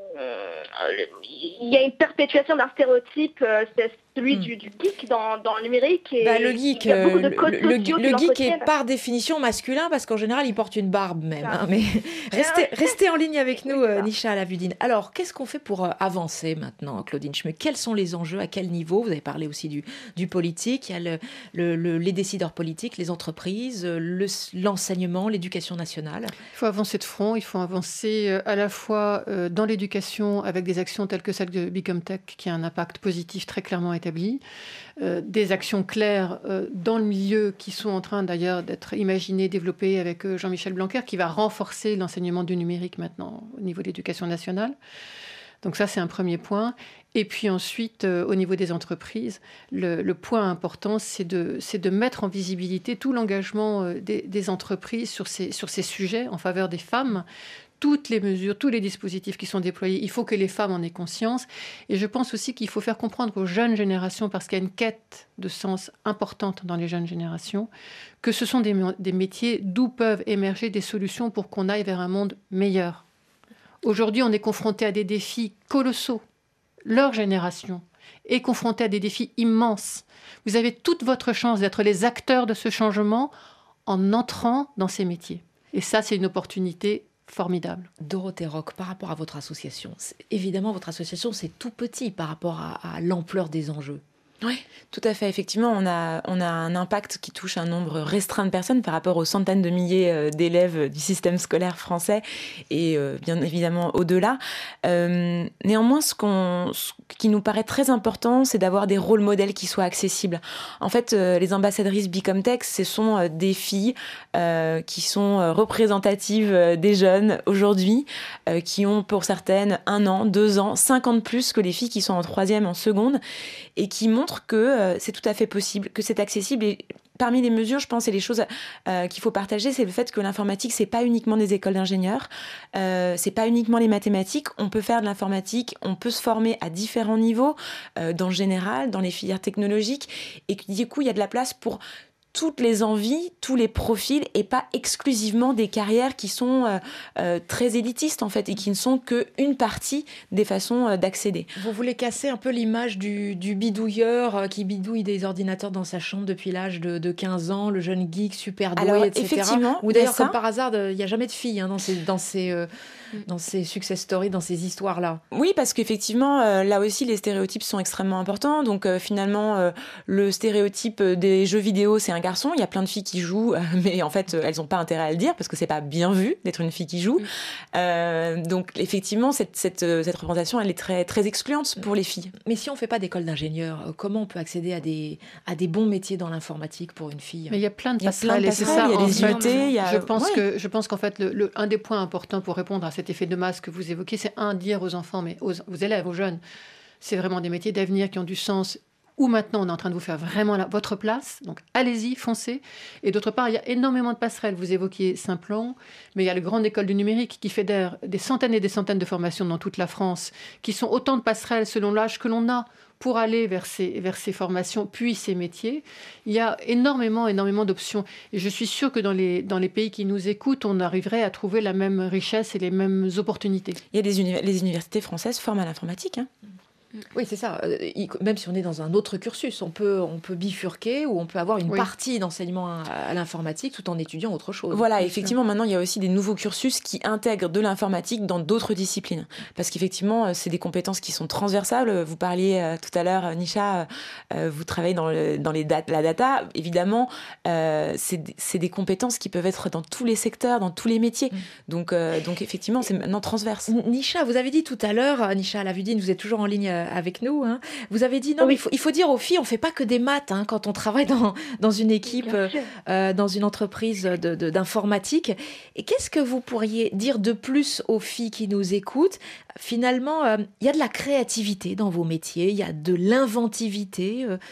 il y a une perpétuation d'un stéréotype, euh, c'est celui mmh. du, du geek dans, dans le numérique. Et bah, le geek, il y a beaucoup de le, codes le, sociaux le, le qui geek est par définition masculin, parce qu'en général, il porte une barbe même. Ah. Hein, mais restez, restez en ligne avec nous, oui, euh, Nisha Alavuddin. Alors, qu'est-ce qu'on fait pour euh, avancer maintenant, Claudine Schmuck? Quels sont les enjeux? À quel niveau? Vous avez parlé aussi du, du politique. Il y a le, le, le, les décideurs politiques, les entreprises, le, l'enseignement, l'éducation nationale. Il faut avancer de front. Il faut avancer à la fois dans l'éducation avec des actions telles que celle de Become Tech, qui a un impact positif très clairement établi. Euh, des actions claires euh, dans le milieu qui sont en train d'ailleurs d'être imaginées, développées avec euh, Jean-Michel Blanquer, qui va renforcer l'enseignement du numérique maintenant au niveau de l'éducation nationale. Donc ça, c'est un premier point. Et puis ensuite, euh, au niveau des entreprises, le, le point important, c'est de, c'est de mettre en visibilité tout l'engagement euh, des, des entreprises sur ces, sur ces sujets en faveur des femmes. Toutes les mesures, tous les dispositifs qui sont déployés, il faut que les femmes en aient conscience. Et je pense aussi qu'il faut faire comprendre aux jeunes générations, parce qu'il y a une quête de sens importante dans les jeunes générations, que ce sont des, des métiers d'où peuvent émerger des solutions pour qu'on aille vers un monde meilleur. Aujourd'hui, on est confronté à des défis colossaux. Leur génération est confrontée à des défis immenses. Vous avez toute votre chance d'être les acteurs de ce changement en entrant dans ces métiers. Et ça, c'est une opportunité formidable. Dorothée Roch, par rapport à votre association, évidemment, votre association, c'est tout petit par rapport à, à l'ampleur des enjeux. Oui, tout à fait. Effectivement, on a, on a un impact qui touche un nombre restreint de personnes par rapport aux centaines de milliers d'élèves du système scolaire français et euh, bien évidemment au-delà. Euh, néanmoins, ce, qu'on, ce qui nous paraît très important, c'est d'avoir des rôles modèles qui soient accessibles. En fait, euh, les ambassadrices Become Tech, ce sont euh, des filles euh, qui sont euh, représentatives euh, des jeunes aujourd'hui, euh, qui ont pour certaines un an, deux ans, cinq ans de plus que les filles qui sont en troisième, en seconde, et qui montrent que euh, c'est tout à fait possible, que c'est accessible. Et parmi les mesures, je pense, et les choses euh, qu'il faut partager, c'est le fait que l'informatique, c'est pas uniquement des écoles d'ingénieurs, euh, c'est pas uniquement les mathématiques. On peut faire de l'informatique, on peut se former à différents niveaux, euh, dans le général, dans les filières technologiques, et que du coup, il y a de la place pour toutes les envies, tous les profils, et pas exclusivement des carrières qui sont euh, euh, très élitistes en fait, et qui ne sont qu'une partie des façons euh, d'accéder. Vous voulez casser un peu l'image du, du bidouilleur euh, qui bidouille des ordinateurs dans sa chambre depuis l'âge de, de quinze ans, le jeune geek super doué, Alors, et cetera. Effectivement, ou d'ailleurs, ça, comme par hasard, il n'y a jamais de filles hein, dans ces... Dans ces euh... dans ces success stories, dans ces histoires-là. Oui, parce qu'effectivement, euh, là aussi, les stéréotypes sont extrêmement importants. Donc, euh, finalement, euh, le stéréotype des jeux vidéo, c'est un garçon. Il y a plein de filles qui jouent, euh, mais en fait, euh, elles n'ont pas intérêt à le dire parce que c'est pas bien vu d'être une fille qui joue. Mm. Euh, donc, effectivement, cette, cette, cette représentation, elle est très, très excluante pour les filles. Mais si on ne fait pas d'école d'ingénieur, comment on peut accéder à des, à des bons métiers dans l'informatique pour une fille? Mais il y a plein de passerelles, et c'est ça. Il y a les U T, il y a... Je pense, ouais. que, je pense qu'en fait, le, le, un des points importants pour répondre à cet effet de masse que vous évoquez, c'est un, dire aux enfants, mais aux, aux élèves, aux jeunes, c'est vraiment des métiers d'avenir qui ont du sens, où maintenant on est en train de vous faire vraiment la, votre place, donc allez-y, foncez. Et d'autre part, il y a énormément de passerelles, vous évoquiez Simplon, mais il y a la grande école du numérique qui fédère des centaines et des centaines de formations dans toute la France, qui sont autant de passerelles selon l'âge que l'on a pour aller vers ces, vers ces formations, puis ces métiers. Il y a énormément, énormément d'options. Et je suis sûre que dans les, dans les pays qui nous écoutent, on arriverait à trouver la même richesse et les mêmes opportunités. Il y a des uni- les universités françaises forment à l'informatique, hein. Oui, c'est ça. Même si on est dans un autre cursus, on peut, on peut bifurquer ou on peut avoir une oui. partie d'enseignement à l'informatique tout en étudiant autre chose. Voilà, effectivement, sûr. Maintenant, il y a aussi des nouveaux cursus qui intègrent de l'informatique dans d'autres disciplines. Parce qu'effectivement, c'est des compétences qui sont transversales. Vous parliez euh, tout à l'heure, Nisha, euh, vous travaillez dans, le, dans les dat- la data. Évidemment, euh, c'est, c'est des compétences qui peuvent être dans tous les secteurs, dans tous les métiers. Mmh. Donc, euh, donc, effectivement, c'est maintenant transverse. Nisha, vous avez dit tout à l'heure, Nisha Alavuddin, vous êtes toujours en ligne avec nous. Hein. Vous avez dit non, oui. mais il faut, il faut dire aux filles, on ne fait pas que des maths hein, quand on travaille dans, dans une équipe, euh, dans une entreprise de, de, d'informatique. Et qu'est-ce que vous pourriez dire de plus aux filles qui nous écoutent? Finalement, il euh, y a de la créativité dans vos métiers, il y a de l'inventivité. Euh...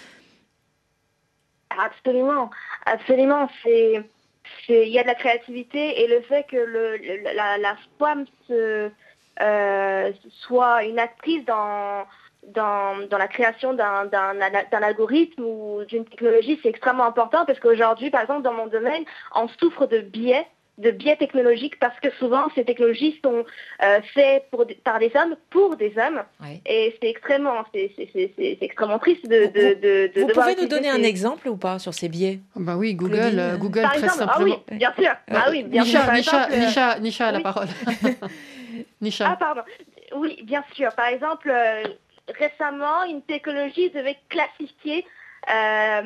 Absolument, absolument. C'est, c'est, il y a de la créativité et le fait que le, la, la S P O A M se... euh, soit une actrice dans, dans, dans la création d'un, d'un, d'un algorithme ou d'une technologie, c'est extrêmement important parce qu'aujourd'hui, par exemple, dans mon domaine, on souffre de biais, de biais technologiques parce que souvent, ces technologies sont euh, faites pour, par des hommes pour des hommes. Oui. Et c'est extrêmement, c'est, c'est, c'est, c'est extrêmement triste de, vous, de, de, de Vous pouvez nous donner ces... un exemple ou pas sur ces biais? Bah oui, Google, euh, Google par très exemple, simplement. Ah oui, bien sûr. Euh, ah oui, bien Nisha, sûr. Par Nisha, exemple, Nisha, Nisha a oui. la parole. Nisha. Ah pardon. Oui, bien sûr. Par exemple, euh, récemment, une technologie devait classifier euh,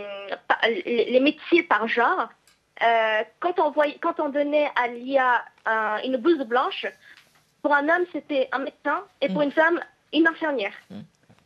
les métiers par genre. Euh, quand, on voyait, quand on donnait à l'I A un, une blouse blanche, pour un homme, c'était un médecin et pour mmh. une femme, une infirmière. Mmh.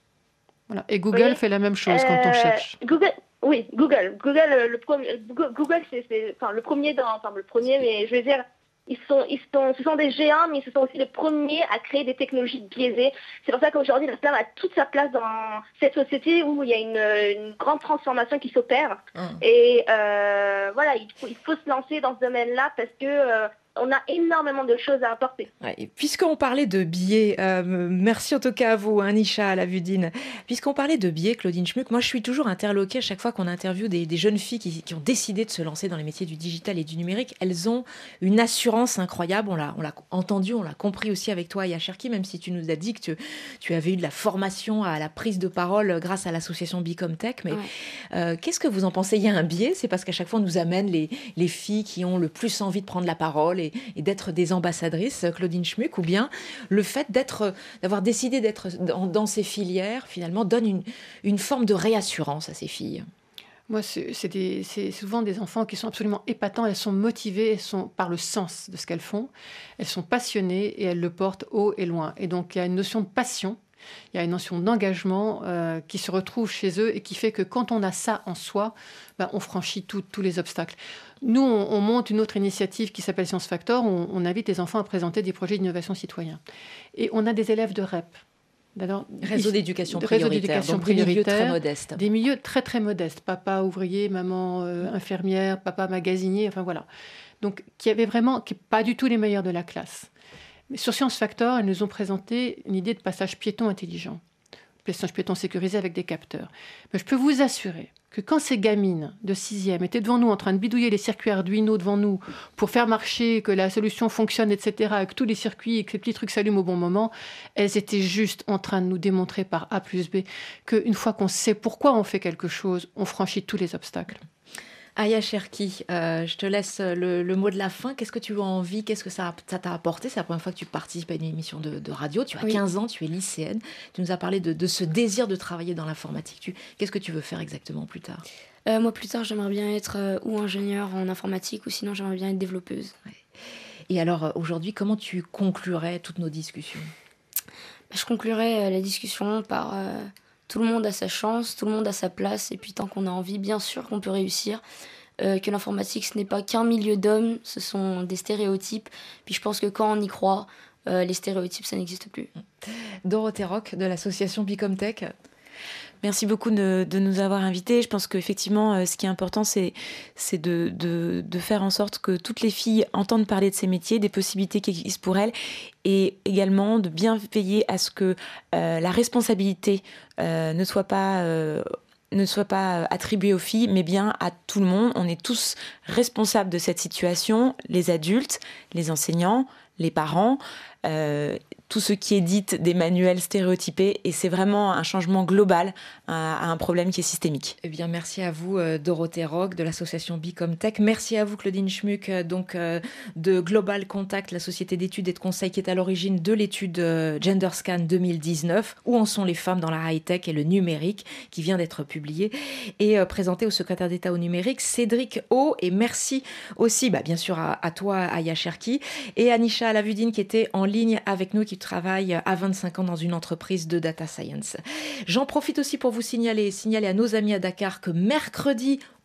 Voilà. Et Google fait la même chose euh, quand on cherche. Google, oui, Google. Google, le premier, Google, c'est, c'est enfin, le premier dans, enfin, le premier, mais je veux dire, ils sont, ils sont, ce sont des géants, mais ce sont aussi les premiers à créer des technologies biaisées. C'est pour ça qu'aujourd'hui, la femme a toute sa place dans cette société où il y a une, une grande transformation qui s'opère. Mmh. Et euh, voilà, il faut, il faut se lancer dans ce domaine-là parce que euh, on a énormément de choses à apporter. Ouais, puisqu'on parlait de biais, euh, merci en tout cas à vous, hein, Nisha Alavudine. Puisqu'on parlait de biais, Claudine Schmuck, moi je suis toujours interloquée à chaque fois qu'on interviewe des, des jeunes filles qui, qui ont décidé de se lancer dans les métiers du digital et du numérique. Elles ont une assurance incroyable, on l'a, on l'a entendu, on l'a compris aussi avec toi, Aya Cherki, même si tu nous as dit que tu, tu avais eu de la formation à la prise de parole grâce à l'association Bicomtech. Mais ouais. euh, qu'est-ce que vous en pensez? Il y a un biais, c'est parce qu'à chaque fois on nous amène les, les filles qui ont le plus envie de prendre la parole et et d'être des ambassadrices, Claudine Schmuck, ou bien le fait d'être, d'avoir décidé d'être dans, dans ces filières, finalement, donne une, une forme de réassurance à ces filles? Moi, c'est, c'est, des, c'est souvent des enfants qui sont absolument épatants. Elles sont motivées, elles sont par le sens de ce qu'elles font. Elles sont passionnées et elles le portent haut et loin. Et donc, il y a une notion de passion. Il y a une notion d'engagement euh, qui se retrouve chez eux et qui fait que quand on a ça en soi, ben, on franchit tout, tous les obstacles. Nous, on, on monte une autre initiative qui s'appelle Science Factor. On, on invite les enfants à présenter des projets d'innovation citoyen. Et on a des élèves de R E P. D'abord, réseau d'éducation prioritaire, réseau d'éducation donc prioritaire, des milieux très modestes. Des milieux très très modestes. Papa ouvrier, maman euh, infirmière, papa magasinier, enfin voilà. Donc, qui avaient vraiment, qui pas du tout les meilleurs de la classe. Mais sur Science Factor, elles nous ont présenté une idée de passage piéton intelligent. Passage piéton sécurisé avec des capteurs. Mais je peux vous assurer que quand ces gamines de sixième étaient devant nous en train de bidouiller les circuits Arduino devant nous pour faire marcher, que la solution fonctionne, et cetera, avec tous les circuits et que les petits trucs s'allument au bon moment, elles étaient juste en train de nous démontrer par A plus B qu'une fois qu'on sait pourquoi on fait quelque chose, on franchit tous les obstacles. Aya Cherki, euh, je te laisse le, le mot de la fin. Qu'est-ce que tu as envie? Qu'est-ce que ça, ça t'a apporté? C'est la première fois que tu participes à une émission de, de radio. Tu as oui. quinze ans, tu es lycéenne. Tu nous as parlé de, de ce désir de travailler dans l'informatique. Tu, qu'est-ce que tu veux faire exactement plus tard? euh, Moi, plus tard, j'aimerais bien être euh, ou ingénieure en informatique ou sinon, j'aimerais bien être développeuse. Ouais. Et alors, aujourd'hui, comment tu conclurais toutes nos discussions? bah, Je conclurais euh, la discussion par... Euh, tout le monde a sa chance, tout le monde a sa place, et puis tant qu'on a envie, bien sûr qu'on peut réussir. Euh, que l'informatique, ce n'est pas qu'un milieu d'hommes, ce sont des stéréotypes. Puis je pense que quand on y croit, euh, les stéréotypes, ça n'existe plus. Dorothée Roch, de l'association Bicomtech. Merci beaucoup de, de nous avoir invités. Je pense qu'effectivement, euh, ce qui est important, c'est, c'est de, de, de faire en sorte que toutes les filles entendent parler de ces métiers, des possibilités qui existent pour elles, et également de bien veiller à ce que euh, la responsabilité euh, ne soit pas... Euh, ne soit pas attribuée aux filles, mais bien à tout le monde. On est tous responsables de cette situation, les adultes, les enseignants, les parents, euh, tout ce qui édite des manuels stéréotypés, et c'est vraiment un changement global à, à un problème qui est systémique. Eh bien, merci à vous, euh, Dorothée Roch, de l'association Bicomtech. Merci à vous, Claudine Schmuck, euh, donc, euh, de Global Contact, la société d'études et de conseil qui est à l'origine de l'étude euh, GenderScan deux mille dix-neuf, Où en sont les femmes dans la high-tech et le numérique, qui vient d'être publiée, et euh, présentée au secrétaire d'État au numérique, Cédric O. Et merci aussi, bah, bien sûr, à, à toi, Aya Cherki, et à Nisha Alavudine, qui était en ligne avec nous, qui travaille à vingt-cinq ans dans une entreprise de data science. J'en profite aussi pour vous signaler, signaler à nos amis à Dakar que mercredi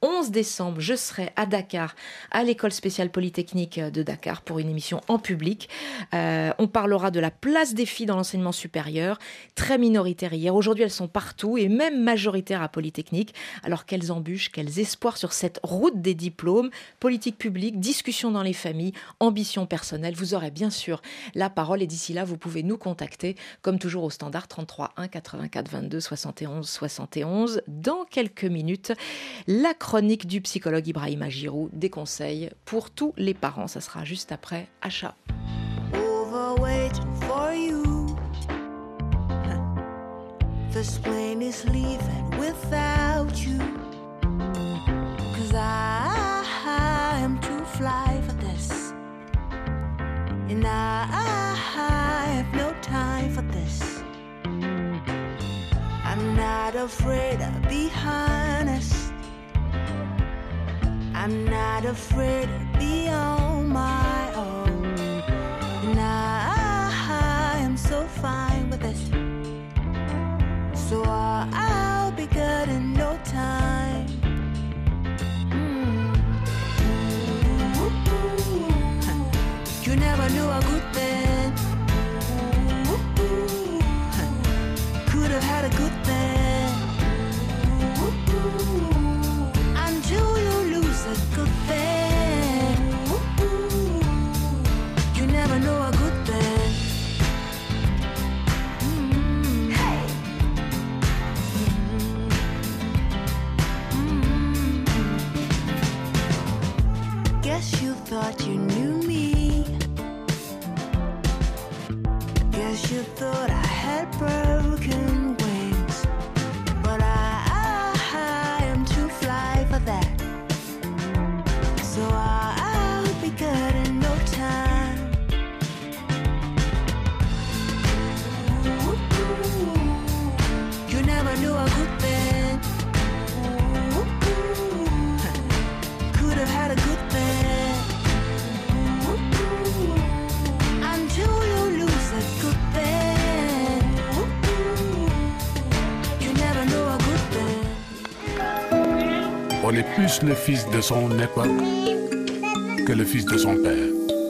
onze décembre, je serai à Dakar, à l'école spéciale polytechnique de Dakar pour une émission en public. Euh, on parlera de la place des filles dans l'enseignement supérieur, très minoritaire hier. Aujourd'hui, elles sont partout et même majoritaires à Polytechnique. Alors quelles embûches, quels espoirs sur cette route des diplômes, politique publique, discussion dans les familles, ambition personnelle. Vous aurez bien sûr la parole et d'ici là, vous pouvez nous contacter comme toujours au standard trente-trois un quatre-vingt-quatre vingt-deux soixante et onze soixante et onze. Dans quelques minutes, la chronique du psychologue Ibrahima Giroud, des conseils pour tous les parents. Ça sera juste après Achat. This plane is leaving without you, 'cause I, I am too fly for this, and I, I have no time for this. I'm not afraid to be honest, I'm not afraid to be on my own, and I, I am so fine with this. So I'll be good in no time. Mm. You never knew a good thing. Could have had a good thing until you lose a good thing. You never know a good thing. Thought you knew me. Guess you thought I had broken wings, but I, I am too fly for that. So I, I'll be good in no time. You never knew a good thing. Could have had a good thing. On est plus le fils de son époque que le fils de son père.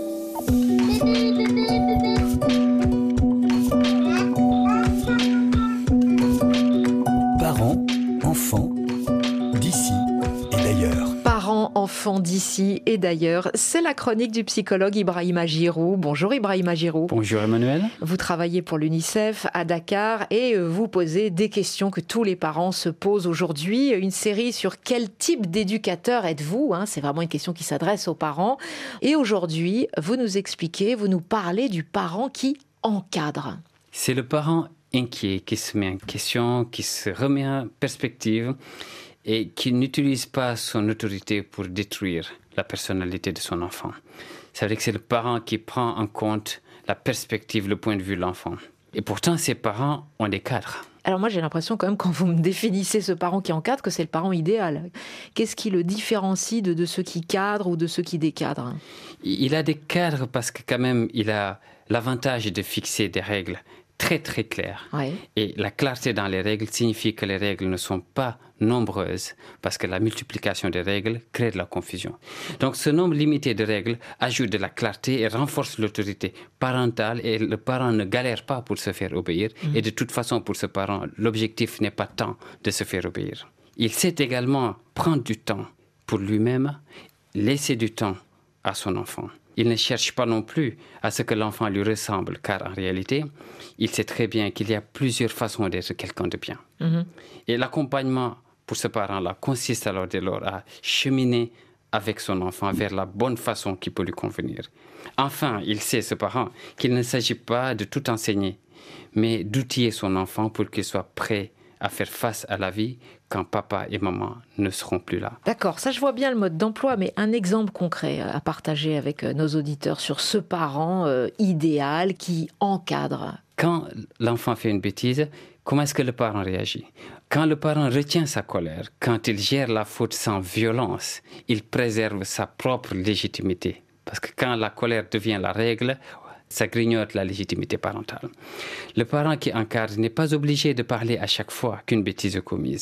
Parents, enfants, d'ici et d'ailleurs. Parents, enfants d'ici et d'ailleurs, c'est la chronique du psychologue Ibrahima Giroud. Bonjour Ibrahima Giroud. Bonjour Emmanuel. Vous travaillez pour l'UNICEF à Dakar et vous posez des questions que tous les parents se posent aujourd'hui. Une série sur quel type d'éducateur êtes-vous, hein, c'est vraiment une question qui s'adresse aux parents. Et aujourd'hui, vous nous expliquez, vous nous parlez du parent qui encadre. C'est le parent inquiet qui se met en question, qui se remet en perspective et qui n'utilise pas son autorité pour détruire la personnalité de son enfant. Ça veut dire que c'est le parent qui prend en compte la perspective, le point de vue de l'enfant. Et pourtant, ces parents ont des cadres. Alors moi, j'ai l'impression quand même, quand vous me définissez ce parent qui encadre, que c'est le parent idéal. Qu'est-ce qui le différencie de, de ceux qui cadrent ou de ceux qui décadrent ? Il a des cadres parce que quand même, il a l'avantage de fixer des règles très très claires. Ouais. Et la clarté dans les règles signifie que les règles ne sont pas nombreuses parce que la multiplication des règles crée de la confusion. Donc ce nombre limité de règles ajoute de la clarté et renforce l'autorité parentale et le parent ne galère pas pour se faire obéir. Mmh. Et de toute façon, pour ce parent, l'objectif n'est pas tant de se faire obéir. Il sait également prendre du temps pour lui-même, laisser du temps à son enfant. Il ne cherche pas non plus à ce que l'enfant lui ressemble, car en réalité, il sait très bien qu'il y a plusieurs façons d'être quelqu'un de bien. Mmh. Et l'accompagnement pour ce parent-là consiste alors dès lors à cheminer avec son enfant vers la bonne façon qui peut lui convenir. Enfin, il sait, ce parent, qu'il ne s'agit pas de tout enseigner, mais d'outiller son enfant pour qu'il soit prêt à faire face à la vie quand papa et maman ne seront plus là. D'accord, ça je vois bien le mode d'emploi, mais un exemple concret à partager avec nos auditeurs sur ce parent euh, idéal qui encadre. Quand l'enfant fait une bêtise, comment est-ce que le parent réagit ? Quand le parent retient sa colère, quand il gère la faute sans violence, il préserve sa propre légitimité. Parce que quand la colère devient la règle, ça grignote la légitimité parentale. Le parent qui encadre n'est pas obligé de parler à chaque fois qu'une bêtise est commise.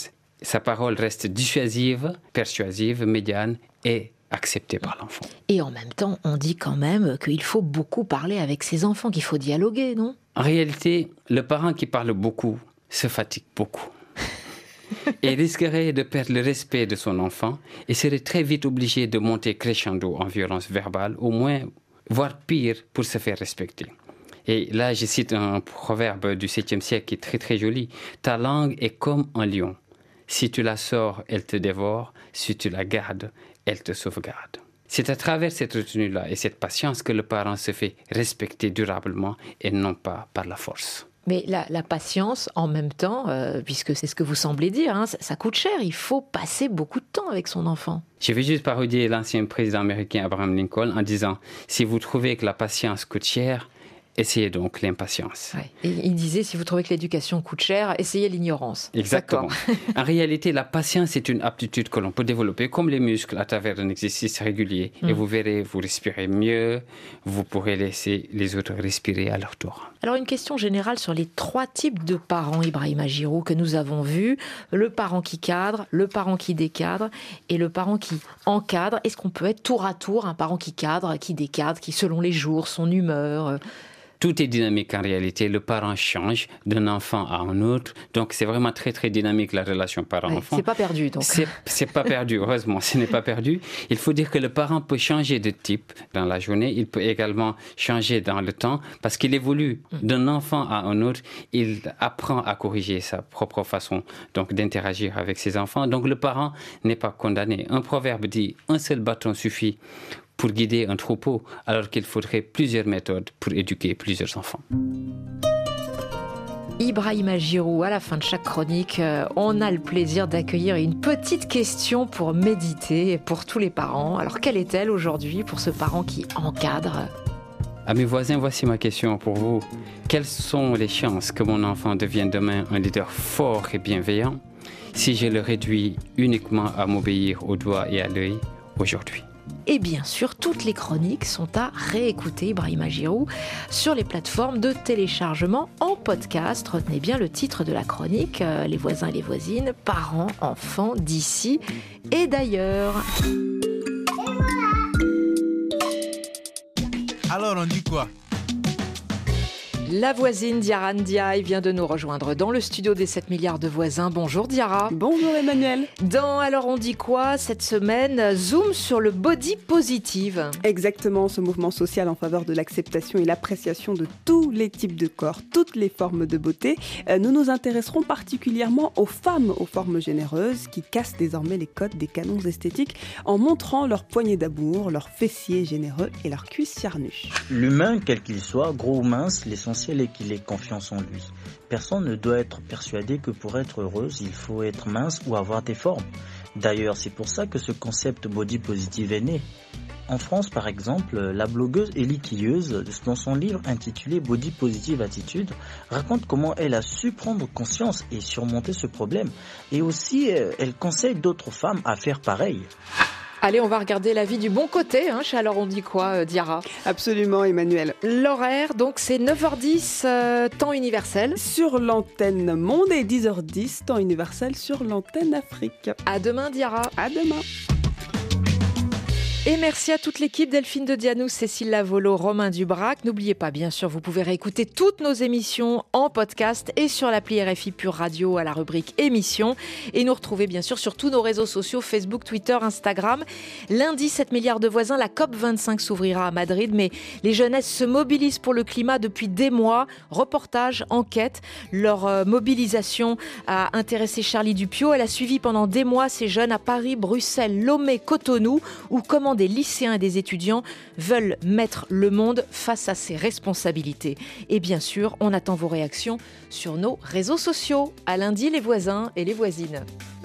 sa parole reste dissuasive, persuasive, médiane et acceptée par l'enfant. Et en même temps, on dit quand même qu'il faut beaucoup parler avec ses enfants, qu'il faut dialoguer, non ? En réalité, le parent qui parle beaucoup se fatigue beaucoup. Et risquerait de perdre le respect de son enfant et serait très vite obligé de monter crescendo en violence verbale, au moins, voire pire, pour se faire respecter. Et là, je cite un proverbe du septième siècle qui est très très joli. « Ta langue est comme un lion. Si tu la sors, elle te dévore. Si tu la gardes, elle te sauvegarde. » C'est à travers cette retenue-là et cette patience que le parent se fait respecter durablement et non pas par la force. Mais la, la patience, en même temps, euh, puisque c'est ce que vous semblez dire, hein, ça, ça coûte cher. Il faut passer beaucoup de temps avec son enfant. Je vais juste parodier l'ancien président américain Abraham Lincoln en disant « Si vous trouvez que la patience coûte cher, essayez donc l'impatience. » Ouais. Et il disait, si vous trouvez que l'éducation coûte cher, essayez l'ignorance. Exactement. En réalité, la patience est une aptitude que l'on peut développer comme les muscles à travers un exercice régulier. Mm. Et vous verrez, vous respirez mieux, vous pourrez laisser les autres respirer à leur tour. Alors une question générale sur les trois types de parents, Ibrahima Giroud, que nous avons vus. Le parent qui cadre, le parent qui décadre et le parent qui encadre. Est-ce qu'on peut être tour à tour un parent qui cadre, qui décadre, qui selon les jours, son humeur... Tout est dynamique en réalité. Le parent change d'un enfant à un autre. Donc, c'est vraiment très, très dynamique la relation parent-enfant. Ouais, c'est pas perdu, donc. C'est, c'est pas perdu, heureusement, ce n'est pas perdu. Il faut dire que le parent peut changer de type dans la journée. Il peut également changer dans le temps parce qu'il évolue d'un enfant à un autre. Il apprend à corriger sa propre façon donc, d'interagir avec ses enfants. Donc, le parent n'est pas condamné. Un proverbe dit « un seul bâton suffit » pour guider un troupeau, alors qu'il faudrait plusieurs méthodes pour éduquer plusieurs enfants. Ibrahima Giroud, à la fin de chaque chronique, on a le plaisir d'accueillir une petite question pour méditer pour tous les parents. Alors, quelle est-elle aujourd'hui pour ce parent qui encadre ? À mes voisins, voici ma question pour vous. Quelles sont les chances que mon enfant devienne demain un leader fort et bienveillant si je le réduis uniquement à m'obéir au doigt et à l'œil aujourd'hui ? Et bien sûr, toutes les chroniques sont à réécouter, Ibrahima Giroud, sur les plateformes de téléchargement en podcast. Retenez bien le titre de la chronique, euh, les voisins et les voisines, parents, enfants, d'ici et d'ailleurs. Alors, on dit quoi ? La voisine Diarra Ndiaye vient de nous rejoindre dans le studio des sept milliards de voisins. Bonjour Diarra. Bonjour Emmanuel. Dans Alors on dit quoi cette semaine, zoom sur le body positive. Exactement, ce mouvement social en faveur de l'acceptation et l'appréciation de tous les types de corps, toutes les formes de beauté. Nous nous intéresserons particulièrement aux femmes aux formes généreuses qui cassent désormais les codes des canons esthétiques en montrant leurs poignées d'amour, leurs fessiers généreux et leurs cuisses charnues. L'humain, quel qu'il soit, gros ou mince, l'essentiel est qu'il ait confiance en lui. Personne ne doit être persuadé que pour être heureuse, il faut être mince ou avoir des formes. D'ailleurs, c'est pour ça que ce concept body positive est né. En France, par exemple, la blogueuse Élie Quilleuse, dans son livre intitulé Body Positive Attitude, raconte comment elle a su prendre conscience et surmonter ce problème. Et aussi, elle conseille d'autres femmes à faire pareil. Allez, on va regarder la vie du bon côté, hein, chez Alors on dit quoi, euh, Diarra ? Absolument, Emmanuel. L'horaire, donc c'est neuf heures dix, euh, temps universel. Sur l'antenne Monde et dix heures dix, temps universel sur l'antenne Afrique. À demain, Diarra. À demain. Et merci à toute l'équipe, Delphine de Dianou, Cécile Lavolo, Romain Dubrac. N'oubliez pas, bien sûr, vous pouvez réécouter toutes nos émissions en podcast et sur l'appli R F I Pure Radio à la rubrique émissions. Et nous retrouver, bien sûr, sur tous nos réseaux sociaux, Facebook, Twitter, Instagram. Lundi, sept milliards de voisins, la COP vingt-cinq s'ouvrira à Madrid, mais les jeunesses se mobilisent pour le climat depuis des mois. Reportage, enquête, leur euh, mobilisation a intéressé Charlie Dupio. Elle a suivi pendant des mois ces jeunes à Paris, Bruxelles, Lomé, Cotonou, où comment des lycéens et des étudiants veulent mettre le monde face à ses responsabilités. Et bien sûr, on attend vos réactions sur nos réseaux sociaux. À lundi, les voisins et les voisines.